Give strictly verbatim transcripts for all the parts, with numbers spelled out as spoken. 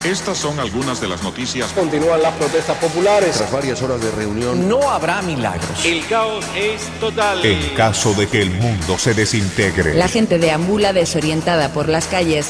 Estas son algunas de las noticias. Continúan las protestas populares. Tras varias horas de reunión, no habrá milagros. El caos es total. En caso de que el mundo se desintegre. La gente deambula desorientada por las calles.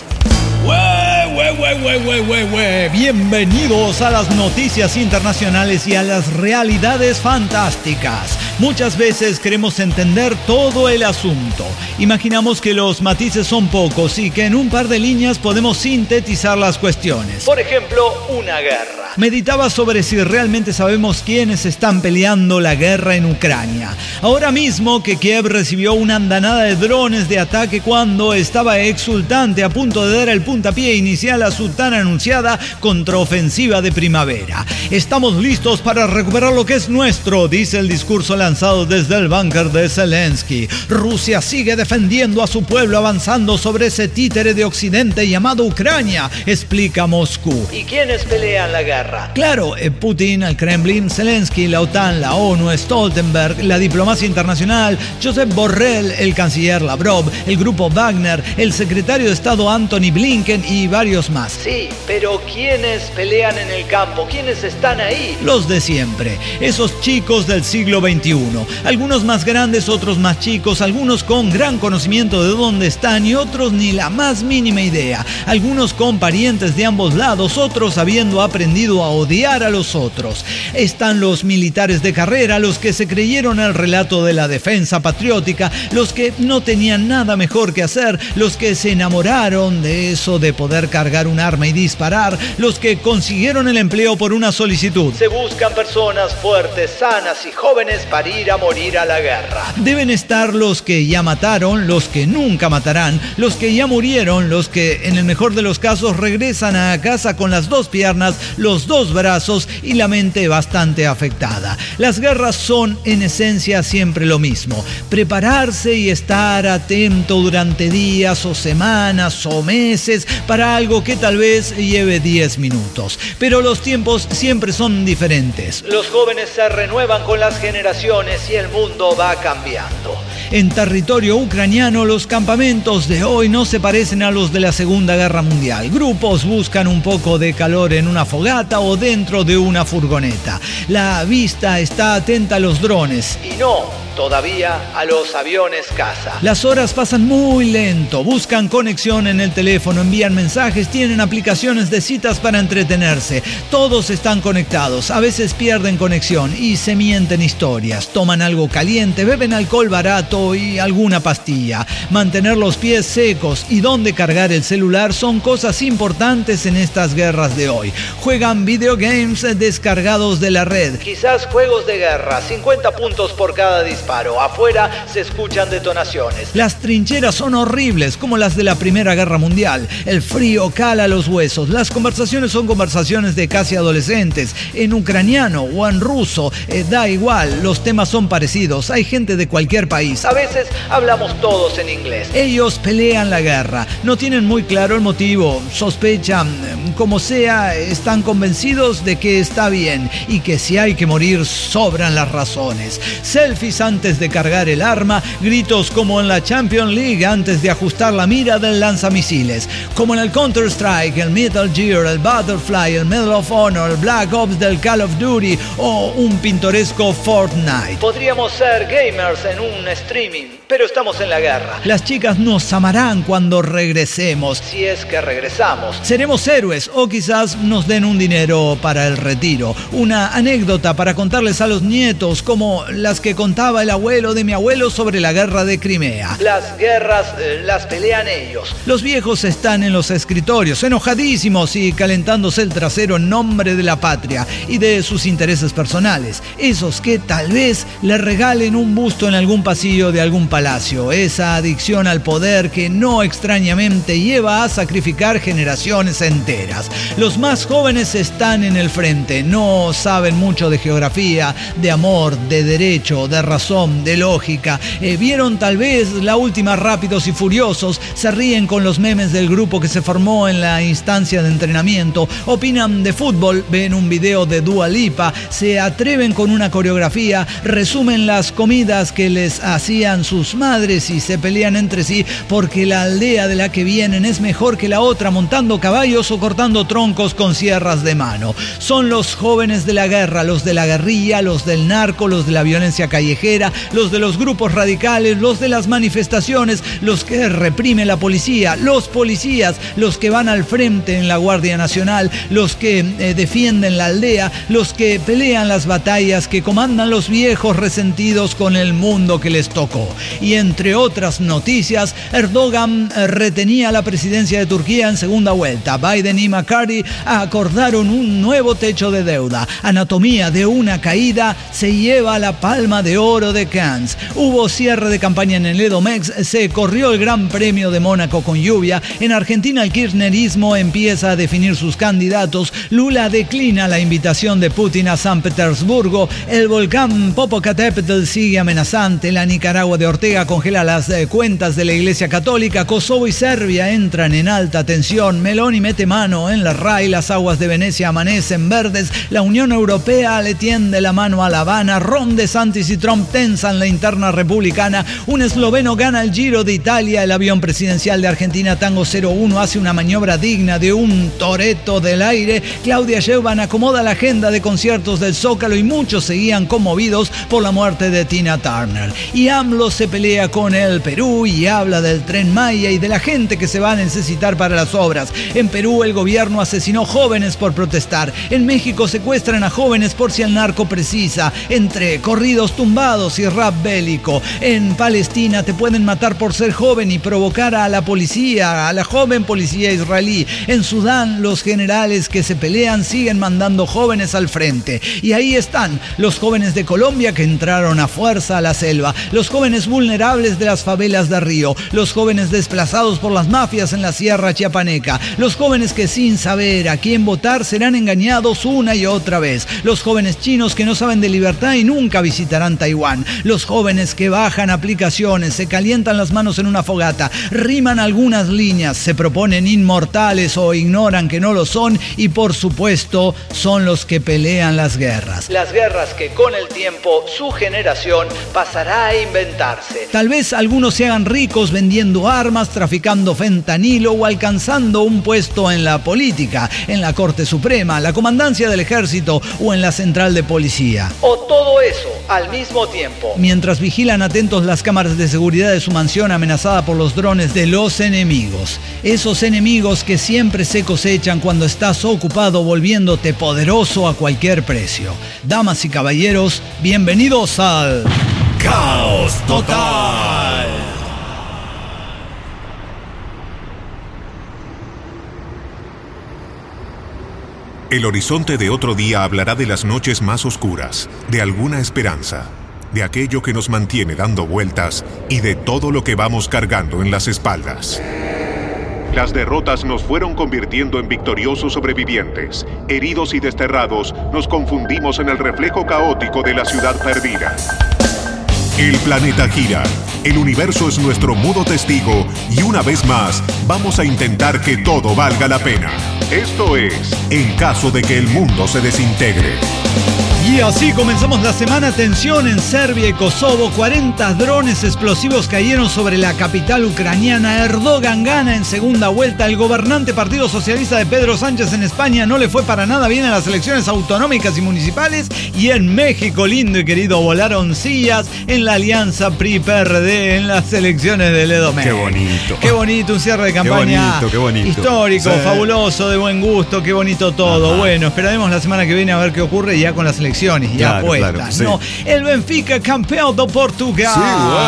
¡Wey, wey, wey, wey, wey, wey, wey! Bienvenidos a las noticias internacionales y a las realidades fantásticas. Muchas veces queremos entender todo el asunto. Imaginamos que los matices son pocos y que en un par de líneas podemos sintetizar las cuestiones. Por ejemplo, una guerra. Meditaba sobre si realmente sabemos quiénes están peleando la guerra en Ucrania. Ahora mismo que Kiev recibió una andanada de drones de ataque cuando estaba exultante a punto de dar el puntapié inicial a su tan anunciada contraofensiva de primavera. Estamos listos para recuperar lo que es nuestro, dice el discurso lanzado desde el búnker de Zelensky. Rusia sigue defendiendo a su pueblo avanzando sobre ese títere de Occidente llamado Ucrania, explica Moscú. ¿Y quiénes pelean la guerra? Claro, Putin, el Kremlin, Zelensky, la OTAN, la ONU, Stoltenberg, la diplomacia internacional, Josep Borrell, el canciller Lavrov, el grupo Wagner, el secretario de Estado Antony Blinken y varios más. Sí, pero ¿quiénes pelean en el campo? ¿Quiénes están ahí? Los de siempre, esos chicos del siglo veintiuno. Algunos más grandes, otros más chicos, algunos con gran conocimiento de dónde están y otros ni la más mínima idea. Algunos con parientes de ambos lados, otros habiendo aprendido a odiar a los otros. Están los militares de carrera, los que se creyeron el relato de la defensa patriótica, los que no tenían nada mejor que hacer, los que se enamoraron de eso de poder cargar un arma y disparar, los que consiguieron el empleo por una solicitud. Se buscan personas fuertes, sanas y jóvenes para ir a morir a la guerra. Deben estar los que ya mataron, los que nunca matarán, los que ya murieron, los que en el mejor de los casos regresan a casa con las dos piernas, los dos brazos y la mente bastante afectada. Las guerras son en esencia siempre lo mismo. Prepararse y estar atento durante días o semanas o meses para algo que tal vez lleve diez minutos. Pero los tiempos siempre son diferentes. Los jóvenes se renuevan con las generaciones y el mundo va cambiando. En territorio ucraniano, los campamentos de hoy no se parecen a los de la Segunda Guerra Mundial. Grupos buscan un poco de calor en una fogata o dentro de una furgoneta. La vista está atenta a los drones y no todavía a los aviones caza. Las horas pasan muy lento, buscan conexión en el teléfono, envían mensajes, tienen aplicaciones de citas para entretenerse. Todos están conectados, a veces pierden conexión y se mienten historias. Toman algo caliente, beben alcohol barato y alguna pastilla. Mantener los pies secos y dónde cargar el celular son cosas importantes en estas guerras de hoy. Juegan videogames descargados de la red. Quizás juegos de guerra, cincuenta puntos por cada disparo. Afuera se escuchan detonaciones. Las trincheras son horribles, como las de la Primera Guerra Mundial. El frío cala los huesos. Las conversaciones son conversaciones de casi adolescentes. En ucraniano o en ruso, eh, da igual, los temas son parecidos. Hay gente de cualquier país. A veces hablamos todos en inglés. Ellos pelean la guerra. No tienen muy claro el motivo. Sospechan, como sea, están convencidos de que está bien y que si hay que morir, sobran las razones. Selfies antes de cargar el arma, gritos como en la Champions League antes de ajustar la mira del lanzamisiles, como en el Counter-Strike, el Metal Gear, el Butterfly, el Medal of Honor, el Black Ops del Call of Duty o un pintoresco Fortnite. Podríamos ser gamers en un streaming, pero estamos en la guerra. Las chicas nos amarán cuando regresemos, si es que regresamos. Seremos héroes o quizás nos den un dinero para el retiro, una anécdota para contarles a los nietos como las que contaba el abuelo de mi abuelo sobre la guerra de Crimea. Las guerras eh, las pelean ellos. Los viejos están en los escritorios, enojadísimos y calentándose el trasero en nombre de la patria y de sus intereses personales. Esos que tal vez le regalen un busto en algún pasillo de algún palacio. Esa adicción al poder que no extrañamente lleva a sacrificar generaciones enteras. Los más jóvenes están en el frente, no saben mucho de geografía, de amor, de derecho, de razón razón, de lógica. Eh, vieron tal vez la última Rápidos y Furiosos, se ríen con los memes del grupo que se formó en la instancia de entrenamiento, opinan de fútbol, ven un video de Dua Lipa, se atreven con una coreografía, resumen las comidas que les hacían sus madres y se pelean entre sí porque la aldea de la que vienen es mejor que la otra, montando caballos o cortando troncos con sierras de mano. Son los jóvenes de la guerra, los de la guerrilla, los del narco, los de la violencia callejera, los de los grupos radicales, los de las manifestaciones, los que reprime la policía, los policías, los que van al frente en la Guardia Nacional, los que eh, defienden la aldea, los que pelean las batallas que comandan los viejos resentidos con el mundo que les tocó. Y entre otras noticias, Erdogan retenía la presidencia de Turquía en segunda vuelta. Biden y McCarthy acordaron un nuevo techo de deuda. Anatomía de una caída se lleva la palma de oro de Cannes. Hubo cierre de campaña en el Edomex, se corrió el Gran Premio de Mónaco con lluvia. En Argentina el kirchnerismo empieza a definir sus candidatos. Lula declina la invitación de Putin a San Petersburgo. El volcán Popocatépetl sigue amenazante. La Nicaragua de Ortega congela las eh, cuentas de la Iglesia Católica. Kosovo y Serbia entran en alta tensión. Meloni mete mano en la R A I. Las aguas de Venecia amanecen verdes. La Unión Europea le tiende la mano a La Habana. Ron DeSantis y Trump tensan la interna republicana. Un esloveno gana el Giro de Italia. El avión presidencial de Argentina Tango cero uno hace una maniobra digna de un Toretto del aire. Claudia Sheinbaum acomoda la agenda de conciertos del Zócalo y muchos seguían conmovidos por la muerte de Tina Turner. Y AMLO se pelea con el Perú y habla del Tren Maya y de la gente que se va a necesitar para las obras. En Perú el gobierno asesinó jóvenes por protestar. En México secuestran a jóvenes por si el narco precisa. Entre corridos tumbados y rap bélico. En Palestina te pueden matar por ser joven y provocar a la policía, a la joven policía israelí. En Sudán los generales que se pelean siguen mandando jóvenes al frente. Y ahí están los jóvenes de Colombia que entraron a fuerza a la selva. Los jóvenes vulnerables de las favelas de Río. Los jóvenes desplazados por las mafias en la sierra chiapaneca. Los jóvenes que sin saber a quién votar serán engañados una y otra vez. Los jóvenes chinos que no saben de libertad y nunca visitarán Taiwán. Los jóvenes que bajan aplicaciones, se calientan las manos en una fogata, riman algunas líneas, se proponen inmortales o ignoran que no lo son y por supuesto son los que pelean las guerras. Las guerras que con el tiempo su generación pasará a inventarse. Tal vez algunos se hagan ricos vendiendo armas, traficando fentanilo o alcanzando un puesto en la política, en la Corte Suprema, la Comandancia del Ejército o en la Central de Policía. O todo eso al mismo tiempo. Mientras vigilan atentos las cámaras de seguridad de su mansión amenazada por los drones de los enemigos. Esos enemigos que siempre se cosechan cuando estás ocupado volviéndote poderoso a cualquier precio. Damas y caballeros, bienvenidos al Caos Total. El horizonte de otro día hablará de las noches más oscuras, de alguna esperanza, de aquello que nos mantiene dando vueltas y de todo lo que vamos cargando en las espaldas. Las derrotas nos fueron convirtiendo en victoriosos sobrevivientes. Heridos y desterrados, nos confundimos en el reflejo caótico de la ciudad perdida. El planeta gira, el universo es nuestro mudo testigo y una vez más vamos a intentar que todo valga la pena. Esto es, en caso de que el mundo se desintegre. Y así comenzamos la semana. Tensión en Serbia y Kosovo. cuarenta drones explosivos cayeron sobre la capital ucraniana. Erdogan gana en segunda vuelta. El gobernante Partido Socialista de Pedro Sánchez en España no le fue para nada bien en las elecciones autonómicas y municipales. Y en México, lindo y querido, volaron sillas en la alianza P R I P R D en las elecciones del Edomex. Qué bonito. Qué bonito, un cierre de campaña. Qué bonito, qué bonito. Histórico, sí. Fabuloso, de buen gusto, qué bonito todo. Ajá. Bueno, esperaremos la semana que viene a ver qué ocurre ya con las elecciones. Ya claro, puestas, claro, sí. ¿no? El Benfica, campeón de Portugal. Sí, bueno.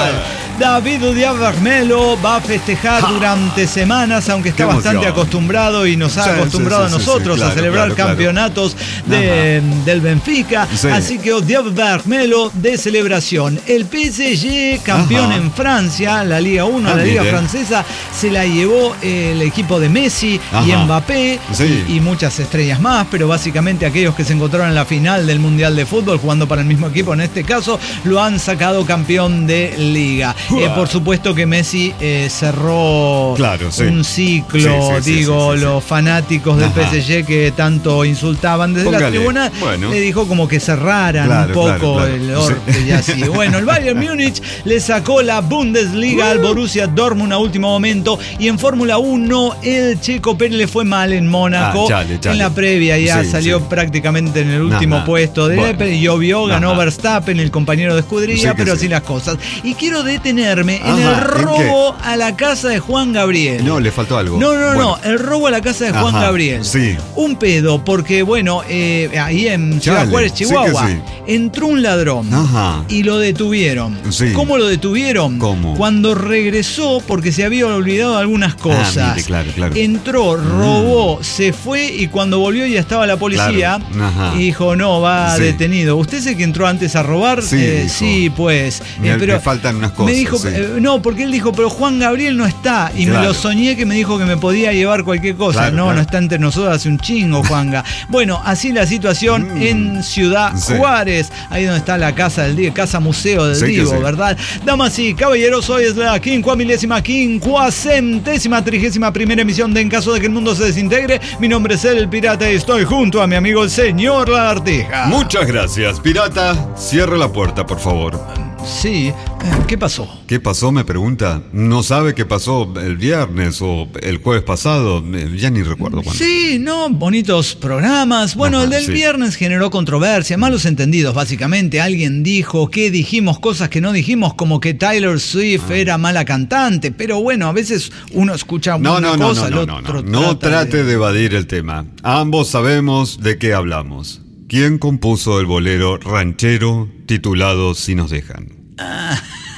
David Díaz Bermelo va a festejar durante semanas, aunque está bastante acostumbrado y nos ha sí, acostumbrado sí, sí, a nosotros sí, sí, claro, a celebrar claro, campeonatos claro. De, del Benfica. Sí. Así que Díaz Bermelo de celebración. El P S G, campeón Ajá. en Francia, la Liga uno, ah, la Liga mire. francesa, se la llevó el equipo de Messi Ajá. y Mbappé sí. y, y muchas estrellas más, pero básicamente aquellos que se encontraron en la final del Mundial de Fútbol jugando para el mismo equipo, en este caso, lo han sacado campeón de Liga. Eh, por supuesto que Messi eh, cerró claro, sí. un ciclo, sí, sí, digo, sí, sí, sí, los sí. fanáticos del Ajá. P S G que tanto insultaban desde Póngale. la tribuna, bueno. le dijo como que cerraran claro, un poco claro, claro. el orbe sí. y así. Bueno, el Bayern Múnich le sacó la Bundesliga uh. al Borussia Dortmund a último momento, y en Fórmula uno el Checo Pérez le fue mal en Mónaco. Ah, chale, chale. En la previa ya sí, salió sí. prácticamente en el último nah, puesto de bueno. llovió, ganó nah. Verstappen, el compañero de escudería, sí pero así sí. las cosas. Y quiero detenerme Ajá, en el robo ¿en a la casa de Juan Gabriel. No, le faltó algo. No, no, bueno. no, el robo a la casa de Juan Ajá, Gabriel. Sí. Un pedo, porque bueno, eh, ahí en Ciudad Chale, Juárez, Chihuahua, sí sí. entró un ladrón Ajá. y lo detuvieron. Sí. ¿Cómo lo detuvieron? ¿Cómo? Cuando regresó, porque se había olvidado algunas cosas. Ah, mire, claro, claro. Entró, robó, mm. se fue, y cuando volvió ya estaba la policía claro. y dijo, no, va sí. detenido. ¿Usted es el que entró antes a robar? Sí, eh, sí pues. Me, eh, pero me faltan unas cosas. Me dijo, sí. eh, no, porque él dijo, pero Juan Gabriel no está. Y claro. me lo soñé que me dijo que me podía llevar cualquier cosa. Claro, no, claro. no está entre nosotros hace un chingo, Juanga. Bueno, así la situación mm. en Ciudad sí. Juárez, ahí donde está la casa del Diego, casa museo del sí Diego, sí. ¿verdad? Damas y caballeros, hoy es la quincuamilésima, quincuacentésima, trigésima primera emisión de En Caso de que el Mundo se Desintegre. Mi nombre es El Pirata y estoy junto a mi amigo el señor Lagartija. Muchas gracias, Pirata. Cierra la puerta, por favor. Sí, ¿qué pasó? ¿Qué pasó? Me pregunta. ¿No sabe qué pasó el viernes o el jueves pasado? Ya ni recuerdo cuándo. Sí, no, bonitos programas. Bueno, Ajá, el del sí. viernes generó controversia, malos entendidos, básicamente. Alguien dijo que dijimos cosas que no dijimos, como que Taylor Swift ah. era mala cantante. Pero bueno, a veces uno escucha no, una no, no, cosa, no, el no, otro no, no. No trate de... de evadir el tema. Ambos sabemos de qué hablamos. ¿Quién compuso el bolero ranchero titulado Si nos dejan? Ah,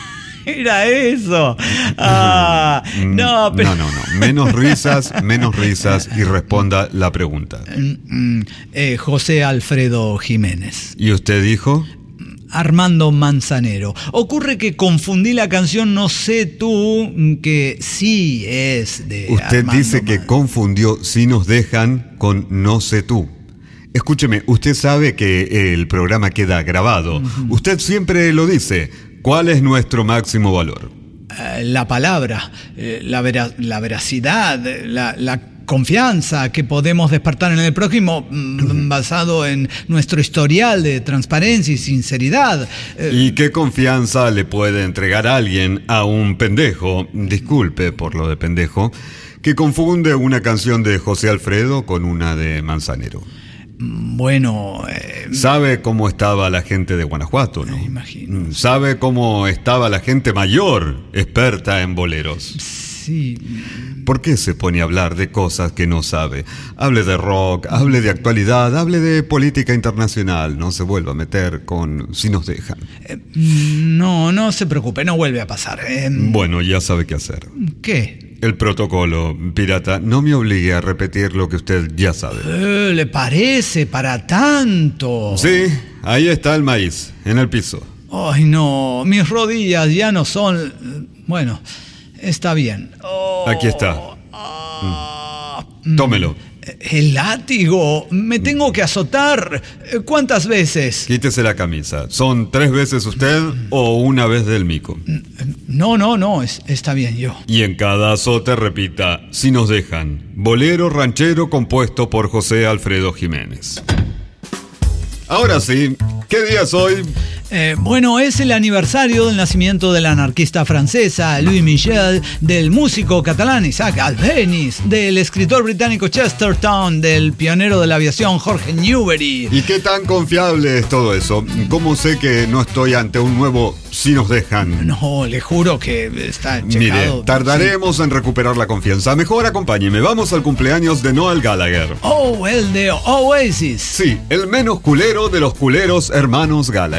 era eso. Ah, no, pero... no, no, no. Menos risas, menos risas y responda la pregunta. Eh, José Alfredo Jiménez. ¿Y usted dijo? Armando Manzanero. Ocurre que confundí la canción No sé tú, que sí es de Usted Armando dice Man... que confundió Si nos dejan con No sé tú. Escúcheme, usted sabe que el programa queda grabado. Uh-huh. Usted siempre lo dice. ¿Cuál es nuestro máximo valor? Uh, la palabra, eh, la, vera, la veracidad, la, la confianza que podemos despertar en el prójimo mm, basado en nuestro historial de transparencia y sinceridad. Eh, ¿Y qué confianza le puede entregar a alguien a un pendejo, disculpe por lo de pendejo, que confunde una canción de José Alfredo con una de Manzanero? Bueno... Eh, ¿Sabe cómo estaba la gente de Guanajuato, no? Me imagino. ¿Sabe cómo estaba la gente mayor, experta en boleros? Sí. ¿Por qué se pone a hablar de cosas que no sabe? Hable de rock, hable de actualidad, hable de política internacional. No se vuelva a meter con Si nos dejan. Eh, no, no se preocupe, no vuelve a pasar. Eh, bueno, ya sabe qué hacer. ¿Qué? El protocolo, Pirata, no me obligue a repetir lo que usted ya sabe. Eh, ¿Le parece para tanto? Sí, ahí está el maíz, en el piso. Ay, no, mis rodillas ya no son... Bueno, está bien. Oh, Aquí está. Ah, mm. Tómelo. El látigo, me tengo que azotar. ¿Cuántas veces? Quítese la camisa. ¿Son tres veces usted o una vez del mico? No, no, no, es, está bien yo. Y en cada azote repita, Si nos dejan, bolero ranchero compuesto por José Alfredo Jiménez. Ahora sí, ¿qué día es hoy? Eh, bueno, es el aniversario del nacimiento de la anarquista francesa Louis Michel, del músico catalán Isaac Albéniz, del escritor británico Chesterton, del pionero de la aviación Jorge Newbery. ¿Y qué tan confiable es todo eso? ¿Cómo sé que no estoy ante un nuevo Si nos dejan? No, le juro que está checado. Mire, tardaremos sí. en recuperar la confianza. Mejor acompáñeme, vamos al cumpleaños de Noel Gallagher. Oh, el de Oasis. Sí, el menos culero de los culeros hermanos Gallagher. Oh.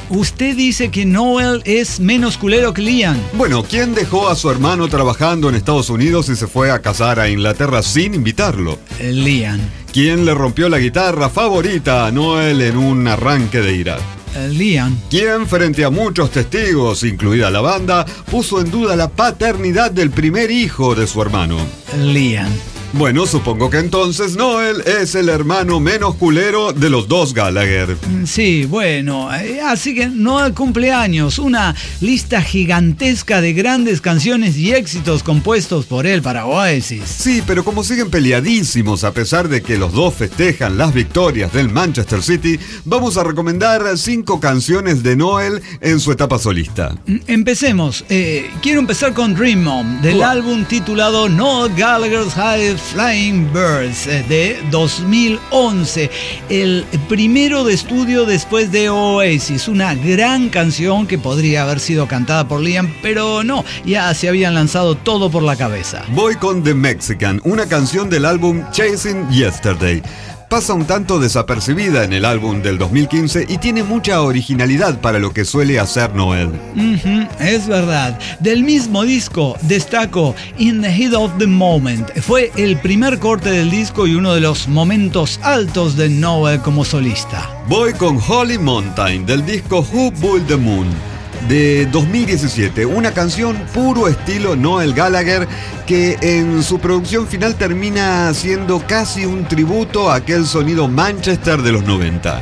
usted dice que Noel es menos culero que Liam. Bueno, ¿quién dejó a su hermano trabajando en Estados Unidos y se fue a casar a Inglaterra sin invitarlo? Liam. ¿Quién le rompió la guitarra favorita a Noel en un arranque de ira? Liam. ¿Quién, frente a muchos testigos, incluida la banda, puso en duda la paternidad del primer hijo de su hermano? Liam. Bueno, supongo que entonces Noel es el hermano menos culero de los dos Gallagher. Sí, bueno, así que Noel cumpleaños, una lista gigantesca de grandes canciones y éxitos compuestos por él para Oasis. Sí, pero como siguen peleadísimos a pesar de que los dos festejan las victorias del Manchester City, vamos a recomendar cinco canciones de Noel en su etapa solista. Empecemos. Eh, quiero empezar con Dream On, del Uah. álbum titulado Noel Gallagher's High Flying Birds de dos mil once, el primero de estudio después de Oasis, una gran canción que podría haber sido cantada por Liam, pero no, ya se habían lanzado todo por la cabeza. Voy con The Mexican, una canción del álbum Chasing Yesterday. Pasa un tanto desapercibida en el álbum del dos mil quince y tiene mucha originalidad para lo que suele hacer Noel. Uh-huh, es verdad. Del mismo disco destaco In the Heat of the Moment. Fue el primer corte del disco y uno de los momentos altos de Noel como solista. Voy con Holy Mountain del disco Who Built the Moon de dos mil diecisiete, una canción puro estilo Noel Gallagher que en su producción final termina siendo casi un tributo a aquel sonido Manchester de los noventa.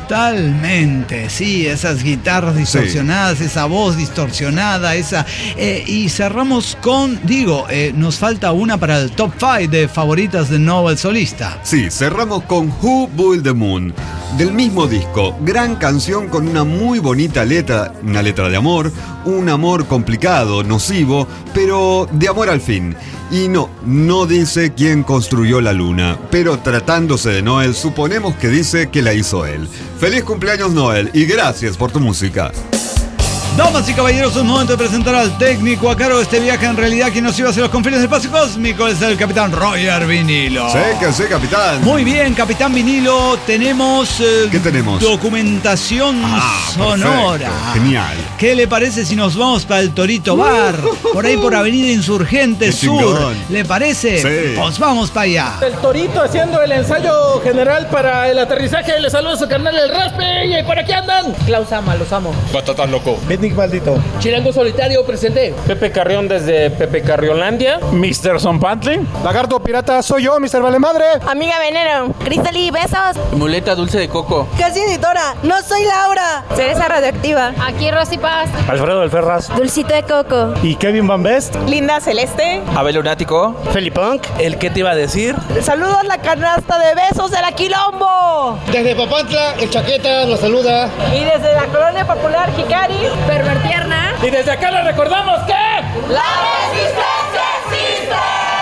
Totalmente, sí, esas guitarras distorsionadas, sí. Esa voz distorsionada, esa eh, y cerramos con, digo, eh, nos falta una para el top cinco de favoritas de Noel solista. Sí, cerramos con Who Built the Moon, del mismo disco, gran canción con una muy bonita letra, una letra de amor, un amor complicado, nocivo, pero de amor al fin. Y no, no dice quién construyó la luna, pero tratándose de Noel, suponemos que dice que la hizo él. ¡Feliz cumpleaños, Noel! Y gracias por tu música. Damas y caballeros, es momento de presentar al técnico a cargo de este viaje. En realidad, quien nos iba hacia los confines del espacio cósmico es el capitán Roger Vinilo. Sí, que sí, capitán. Muy bien, capitán Vinilo, tenemos... Eh, ¿Qué tenemos? Documentación ah, sonora. Perfecto. Genial. ¿Qué le parece si nos vamos para el Torito Bar? Por ahí por Avenida Insurgentes Sur. ¿Le parece? Sí. Nos vamos para allá. El Torito haciendo el ensayo general para el aterrizaje. Les saluda su carnal el Raspe. ¿Y por aquí andan? Klaus Ama, los amo. Batatán loco. Nick Maldito. Chilango Solitario, presente. Pepe Carrión desde Pepe Carriolandia. mister Zompantli. Lagarto Pirata, soy yo, mister Valemadre. Amiga Veneno. Cristali, besos. Muleta Dulce de Coco. Casi editora, no soy Laura. Cereza Radioactiva. Aquí Rosy Paz. Alfredo del Ferraz. Dulcito de Coco. Y Kevin Van Best. Linda Celeste. Abel Lunático. Felipunk. ¿El qué te iba a decir? Saludos a la canasta de besos de la Quilombo. Desde Papantla, el Chaqueta nos saluda. Y desde la Colonia Popular Jicari. Pervertierna. Y desde acá le recordamos que... ¡La resistencia existe!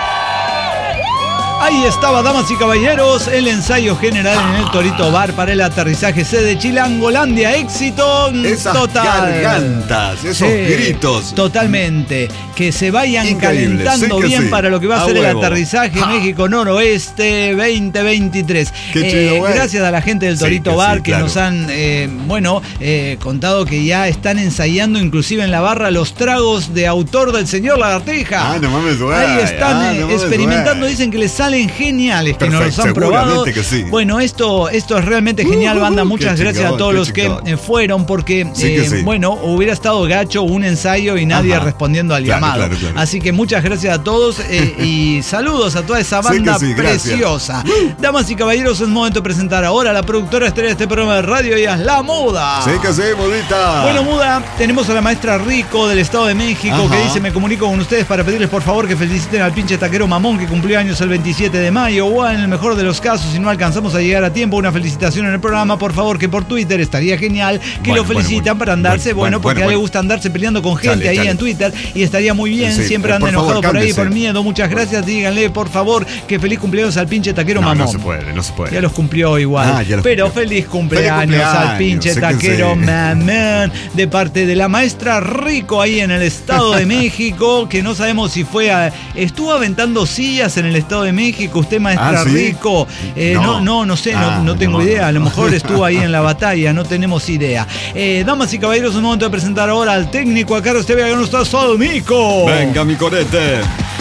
Ahí estaba, damas y caballeros, el ensayo general en el Torito Bar para el aterrizaje C de Chilangolandia. Éxito Esas total. gargantas, esos Sí, gritos. Totalmente. Que se vayan Increíble, calentando sí que bien sí. para lo que va a, A ser el huevo. aterrizaje Ja. México Noroeste veinte veintitrés. Qué chido, Eh, güey. gracias a la gente del Sí, Torito que Bar sí, que claro. nos han, eh, bueno, eh, contado que ya están ensayando inclusive en la barra los tragos de autor del señor Lagartija. Ah, no mames, güey. Ahí están Ah, eh, no mames, experimentando, güey. dicen que les salen geniales, que nos Perfecto, los han probado. seguramente que sí. Bueno, esto, esto es realmente genial, Uh, banda. qué Muchas gracias chingón, a todos qué los que chingón. eh, fueron, porque, Sí que eh, sí. bueno, hubiera estado gacho un ensayo y nadie Ajá. respondiendo al Claro, llamado. claro, claro. Así que muchas gracias a todos eh, y saludos a toda esa Sí banda que sí, gracias. preciosa. Damas y caballeros, es momento de presentar ahora a la productora estrella de este programa de radio, ella es La Muda. Sí que sí, Mudita. Bueno, Muda, tenemos a la maestra Rico del Estado de México. Ajá. Que dice: me comunico con ustedes para pedirles por favor que feliciten al pinche taquero mamón que cumplió años el veintisiete de mayo, o en el mejor de los casos, si no alcanzamos a llegar a tiempo, una felicitación en el programa, por favor, que por Twitter estaría genial que Bueno, lo felicitan bueno, bueno. para andarse, bueno, Bueno, porque bueno, a él le bueno. gusta andarse peleando con gente Chale, ahí chale. en Twitter y estaría muy bien, Sí, siempre eh, anda por favor, enojado por ahí cálmese. por miedo. Muchas gracias, díganle por favor que feliz cumpleaños al pinche taquero No, mamón. no se puede, no se puede. Ya los cumplió igual. Ah, ya los Pero cumplió. feliz cumpleaños, Feliz cumpleaños, al pinche sé que taquero sí. mamón de parte de la maestra Rico ahí en el Estado de México, que no sabemos si fue a, estuvo aventando sillas en el Estado de México. México, usted, maestra ¿Ah, sí? Rico. Eh, no. no, no, no sé, Ah, no, no tengo no, idea. A lo no. mejor estuvo ahí en la batalla, no tenemos idea. Eh, damas y caballeros, es un momento de presentar ahora al técnico a Carlos Tevea, que no está Salmico. Venga, mi corete.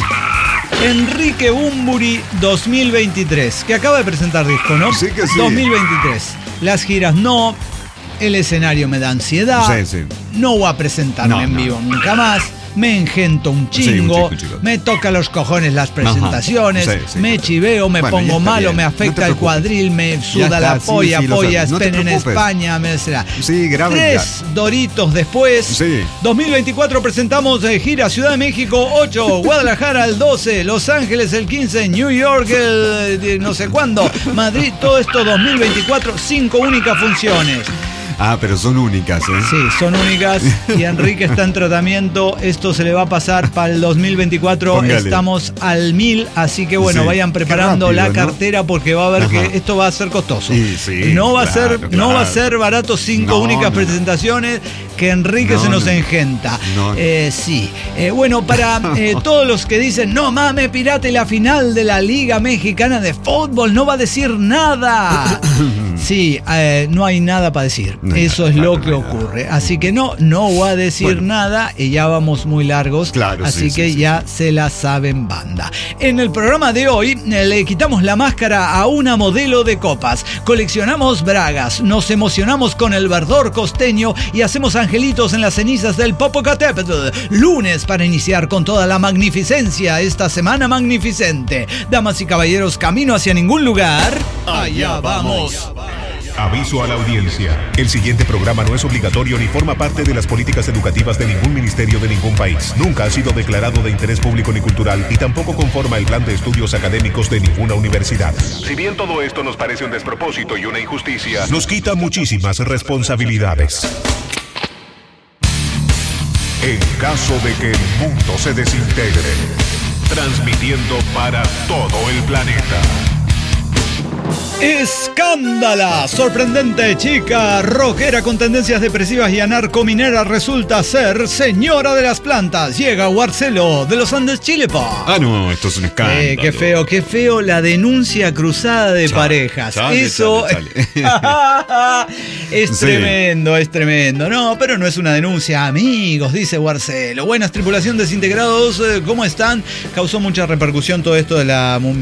Enrique Bunbury dos mil veintitrés, que acaba de presentar disco, ¿no? Sí que sí. dos mil veintitrés. Las giras no, el escenario me da ansiedad. Sí, sí. No voy a presentarme No, en no. vivo nunca más. Me engento un Sí, chingo, un chico, un chico. me toca los cojones las presentaciones, Ajá. Sí, sí, me claro. chiveo, me Bueno, ya pongo está malo, bien. me No te afecta el preocupes. cuadril, me Ya suda está, la sí, polla, sí, lo polla, sabes. No te Espen en preocupes. España, me será. Sí, grave Tres Doritos después. Sí. dos mil veinticuatro presentamos eh, gira Ciudad de México ocho, Guadalajara el doce, Los Ángeles el quince, New York el eh, no sé cuándo, Madrid, todo esto dos mil veinticuatro, cinco únicas funciones. Ah, pero son únicas, ¿eh? Sí, son únicas y Enrique está en tratamiento. Esto se le va a pasar para el dos mil veinticuatro. Póngale. Estamos al mil, así que bueno, Sí. vayan preparando Qué rápido, la ¿no? cartera porque va a ver Ajá. que esto va a ser costoso. Sí, sí, no va claro, a ser, claro. no va a ser barato, cinco No, únicas no. presentaciones que Enrique No, se nos no. engenta. No, no. Eh, sí. Eh, bueno, para eh, todos los que dicen, no mames, pirate, la final de la Liga Mexicana de Fútbol no va a decir nada. Sí, eh, no hay nada para decir. No hay Eso nada, es lo claro, que no hay nada. ocurre. Así que no, no voy a decir Bueno. nada y ya vamos muy largos. Claro, así sí, que sí, sí, ya se la saben, banda. En el programa de hoy eh, le quitamos la máscara a una modelo de copas. Coleccionamos bragas, nos emocionamos con el verdor costeño y hacemos angelitos en las cenizas del Popocatépetl. Lunes para iniciar con toda la magnificencia esta semana magnificente. Damas y caballeros, camino hacia ningún lugar. Allá vamos. Aviso a la audiencia. El siguiente programa no es obligatorio ni forma parte de las políticas educativas de ningún ministerio de ningún país. Nunca ha sido declarado de interés público ni cultural y tampoco conforma el plan de estudios académicos de ninguna universidad. Si bien todo esto nos parece un despropósito y una injusticia, nos quita muchísimas responsabilidades. En caso de que el mundo se desintegre, transmitiendo para todo el planeta. Escándala, sorprendente chica rockera con tendencias depresivas y anarcominera resulta ser señora de las plantas. Llega Guarcelo de los Andes Chile Pop. Ah, no, esto es un escándalo. Eh, qué feo, qué feo la denuncia cruzada de Chale, parejas. chale, Eso chale, es Sí. tremendo, es tremendo. No, pero no es una denuncia, amigos, dice Guarcelo. Buenas, tripulación desintegrados, eh, ¿cómo están? Causó mucha repercusión todo esto de la mu-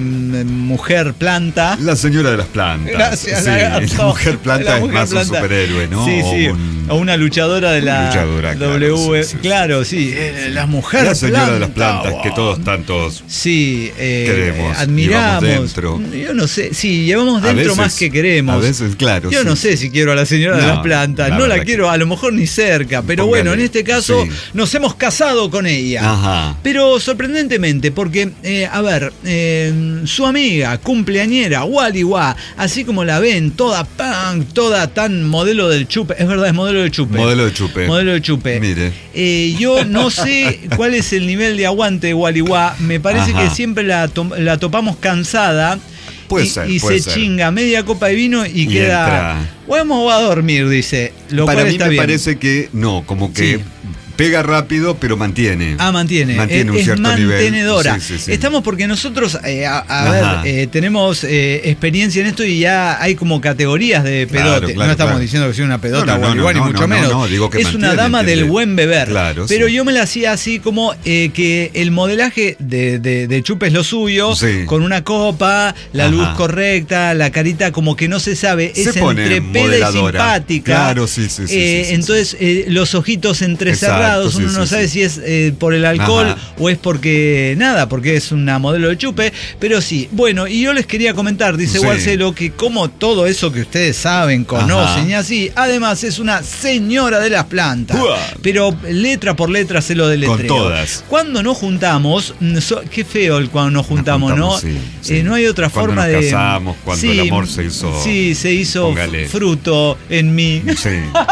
mujer planta. La señora de las plantas. Gracias, sí, lagarto. la mujer planta La es mujer más planta. un superhéroe, ¿no? Sí, sí. O un- O una luchadora de la Luchadora, claro, W. sí, sí, sí. Claro, sí. eh, la mujer La señora planta. de las plantas que wow. todos tantos Sí, eh, queremos, admiramos. llevamos dentro. Yo no sé, sí, llevamos A dentro veces- más que queremos. a veces, claro, Yo sí. no sé si quiero a la señora de No, las plantas, la no la verdad quiero que- a lo mejor ni cerca, pero Póngale, bueno, en este caso sí. nos hemos casado con ella. Ajá. Pero sorprendentemente, porque, eh, a ver, eh, su amiga, cumpleañera, Wally Wah, así como la ven, toda punk, toda tan modelo del chupe, es verdad, es modelo del chupe. Modelo de chupe. Modelo de chupe. Mire. Eh, yo no sé cuál es el nivel de aguante de Wally Wah, me parece Ajá. que siempre la, to- la topamos cansada. Puede y, ser, y puede se ser. chinga media copa de vino y, Y queda. entra. Vamos a dormir, dice. Lo Para cual mí está me bien. parece que no, como que Sí. pega rápido, pero mantiene. Ah, mantiene. Mantiene es, un es cierto mantenedora. nivel. Sí, sí, sí. Estamos porque nosotros, eh, a, a Ajá. ver, eh, tenemos eh, experiencia en esto y ya hay como categorías de Claro, pedote. claro, no estamos claro. diciendo que sea una pedota No, no, o no, igual, no, ni mucho no, no, menos. no, digo que es una mantiene, dama ¿entiende? del buen beber. Claro, pero sí. yo me la hacía así como eh, que el modelaje de, de, de chupe es lo suyo, Sí. con una copa, la Ajá. luz correcta, la carita como que no se sabe, Se es pone entre peda y modeladora. simpática. Claro, sí, sí, sí, Eh, sí, sí, entonces, eh, los ojitos entrecerrados, Exacto, sí, uno no sí, sabe sí. si es eh, por el alcohol Ajá. o es porque nada, porque es una modelo de chupe, pero sí. Bueno, y yo les quería comentar, dice Sí. Guarcelo, que como todo eso que ustedes saben, conocen Ajá. y así, además es una señora de las plantas. Uah. Pero letra por letra se lo deletreo. Con todas. Cuando nos juntamos, mm, so- qué feo el cuando nos juntamos, juntamos, ¿no? sí, sí. Eh, no hay otra Cuando forma nos de. casamos, cuando el amor se hizo- Sí, se hizo Póngale. fruto en mí. Sí.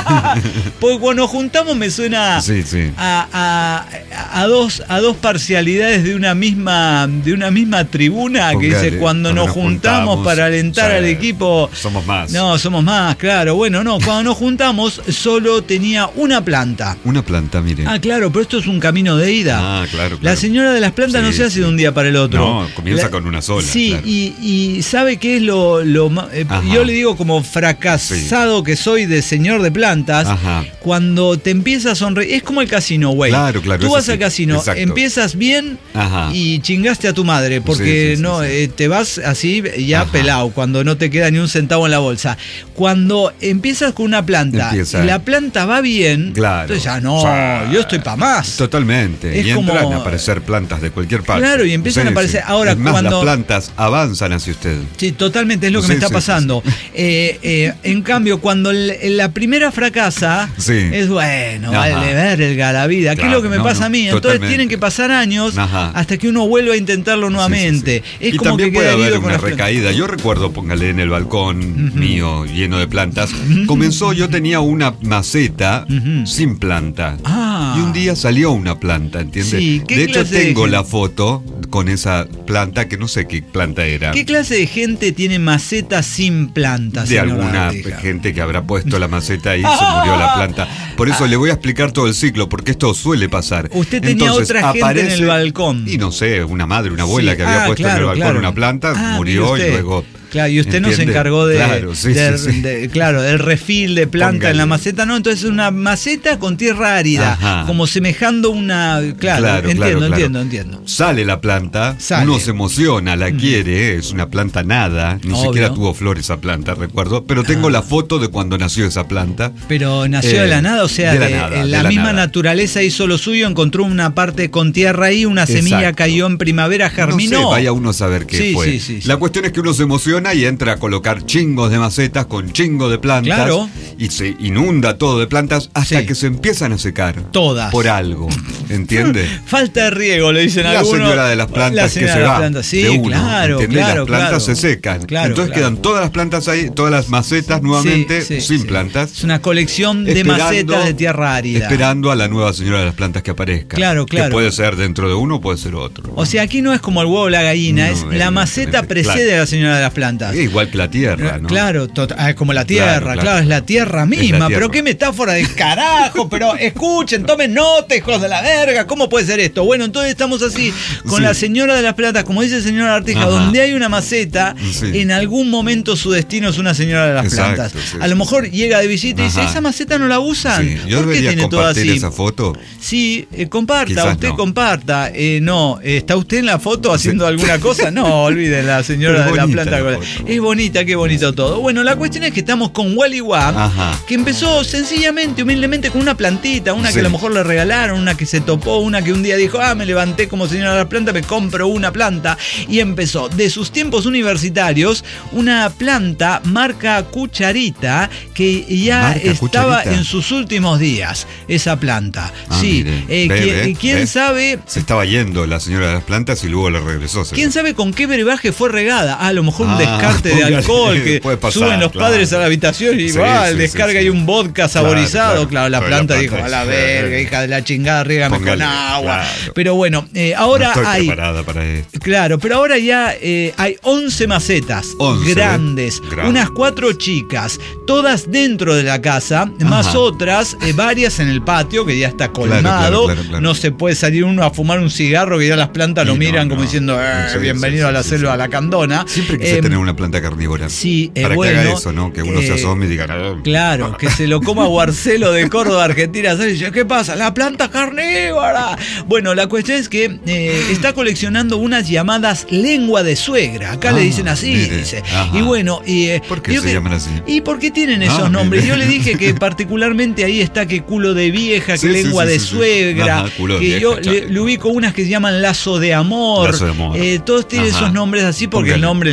Porque cuando nos juntamos me suena Sí, sí. a, a, a dos a dos parcialidades de una misma de una misma tribuna que Póngale, dice cuando nos juntamos, juntamos, para alentar sí, al equipo. Somos más. No, somos más, claro. Bueno, no, cuando nos juntamos solo tenía una planta. Una planta, mire. Ah, claro, pero esto es un camino de ida. Ah, claro, La claro. señora de las plantas Sí, no se hace sí. de un día para el otro. No, comienza La- con una sola. Sí, claro. y, y ¿sabe qué es lo, lo ma- eh, Ajá. yo le digo como fracasado que soy de señor de plantas? Ajá. Cuando te empieza a sonreír, es como el casino, güey. Claro, claro, Tú eso vas sí, al casino, exacto. empiezas bien Ajá. y chingaste a tu madre, porque Sí, sí, sí, no sí. eh, te vas así ya Ajá. pelado, cuando no te queda ni un centavo en la bolsa. Cuando empiezas con una planta Empieza. y la planta va bien, Claro. entonces ya no, O sea, yo estoy para más. Totalmente. Es y entran como- a aparecer plantas de cualquier parte. Claro, y empiezan a aparecer- ahora, es más, cuando- las plantas avanzan hacia usted. Sí, totalmente es lo que Sí, me está sí, pasando. Eh, eh, en cambio, cuando el- la primera fracasa, Sí. es bueno, Ajá. vale ver el galabida. ¿Qué es Claro, lo que me no, pasa no, a mí? Entonces totalmente. tienen que pasar años Ajá. hasta que uno vuelva a intentarlo nuevamente. Sí, sí, sí. Es y como también que puede queda haber herido con una las plantas. recaída. Yo recuerdo, póngale en el balcón mío lleno de plantas. Comenzó, yo tenía una maceta Ujú. sin planta. Ah. Y un día salió una planta, ¿entiendes? Sí, ¿qué de hecho, clase de tengo gente? la foto con esa planta que no sé qué planta era. ¿Qué clase de gente tiene maceta sin planta, De señor alguna Artija? gente que habrá puesto la maceta ahí y se murió la planta. Por eso le voy a explicar todo el ciclo, porque esto suele pasar. Usted tenía Entonces, otra gente en aparece- el balcón. Y no sé, una madre, una abuela Sí, que había ah, puesto en el claro, balcón claro. una planta, Ah, murió mire usted. y luego... Claro, y usted no se ¿entiende? encargó de, Claro, sí, de- sí, sí. de- claro, del refil de planta Póngale. en la maceta, no, entonces una maceta con tierra árida, Ajá. como semejando una, claro, Claro, entiendo, claro, claro. entiendo, entiendo. Sale la planta, Sale. uno se emociona, la quiere, es una planta nada, ni Obvio. siquiera tuvo flor esa planta, recuerdo, pero tengo Ah. la foto de cuando nació esa planta. Pero nació Eh, de la nada, o sea, de la de- nada, en de la, la misma nada. naturaleza hizo lo suyo, encontró una parte con tierra ahí, una semilla Exacto. cayó en primavera, germinó. No sé, vaya uno a saber qué Sí, fue. sí, sí, sí. La cuestión es que uno se emociona y entra a colocar chingos de macetas con chingos de plantas. Claro. Y se inunda todo de plantas hasta Sí. que se empiezan a secar. Todas. Por algo. ¿Entiende? Falta de riego, le dicen La algunos. señora de las plantas La que señora se de las va. plantas, sí, de uno, claro, ¿entiende? claro, Las plantas claro. se secan. Claro, Entonces claro. quedan todas las plantas ahí, todas las macetas nuevamente Sí, sí, sin sí. plantas. Es una colección de Esperando- macetas de tierra árida. Esperando a la nueva señora de las plantas que aparezca. Claro, claro. Que puede ser dentro de uno o puede ser otro. O sea, aquí no es como el huevo o la gallina, No, es la evidentemente, maceta precede claro. a la señora de las plantas. Es igual que la tierra, ¿no? Claro, tot- ah, es como la tierra, Claro, claro, claro. es la tierra misma. tierra. Pero qué metáfora de carajo, pero escuchen, tomen nota, hijos de la verga, ¿cómo puede ser esto? Bueno, entonces estamos así, con Sí. la señora de las plantas, como dice el señor Artija, Ajá. donde hay una maceta, Sí. en algún momento su destino es una señora de las Exacto, plantas. sí, a lo sí, mejor llega de visita y dice, Ajá. ¿esa maceta no la usan? Sí, yo ¿Por qué debería tiene todo compartir así? esa foto. Sí, eh, comparta, Quizás usted no. comparta. Eh, no, ¿está usted en la foto haciendo alguna cosa? No, olvide la señora Pero de la bonita planta. la foto. Es bonita, qué bonito todo. Bueno, la cuestión es que estamos con Wally Wap, Ajá. que empezó sencillamente, humildemente, con una plantita, una Sí. que a lo mejor le regalaron, una que se topó, una que un día dijo, ah, me levanté como señora de la planta, me compro una planta. Y empezó, de sus tiempos universitarios, una planta marca Cucharita, que ya Marca estaba Cucharita. en sus últimos días, esa planta. Ah, sí, mire. eh, Ve, ¿quién, ve, quién ve. sabe? Se estaba yendo la señora de las plantas y luego le regresó. se- ¿Quién sabe con qué brebaje fue regada? Ah, a lo mejor un Ah, descarte de póngale. alcohol que Puede pasar, suben los claro. padres a la habitación y Sí, va, sí, descarga sí, ahí sí. un vodka Claro, saborizado. Claro, claro. la Pero planta la dijo, planta a la es- verga, hija de la chingada, rígame con Póngale, agua. claro. Pero bueno, eh, No ahora estoy hay... preparada para esto. Claro, pero ahora ya eh, hay once macetas once, grandes, ¿eh? Grande. unas cuatro chicas, todas dentro de la casa, más Ajá. otras, eh, varias en el patio, que ya está colmado. Claro, claro, claro. No se puede salir uno a fumar un cigarro, que ya las plantas Y lo no, miran no. como diciendo, "Eh, Sí, bienvenido sí, a la sí, selva, sí. a la candona. Siempre quise Eh, tener una planta carnívora. sí, eh, para bueno, que haga eso, ¿no? Que uno se eh, asome y diga, "No". Claro, que se lo coma Guarcelo de Córdoba, Argentina. ¿Sabes? Y yo, ¿qué pasa? La planta carnívora. Bueno, la cuestión es que eh, está coleccionando unas llamadas lengua de suegra. Acá Ah, le dicen así, mire, dice. ajá. Y bueno, y, eh, ¿Por qué yo se que- llaman así? ¿Y por qué tienen esos Ah, nombres? mire. Yo le dije que particularmente ahí está que culo de vieja, que Sí, sí, lengua sí, de sí, sí. suegra, Ajá, culo de que vieja, yo le, chale. le ubico unas que se llaman lazo de amor. Lazo de amor. Eh, todos tienen Ajá. esos nombres así porque Póngale. el nombre en latín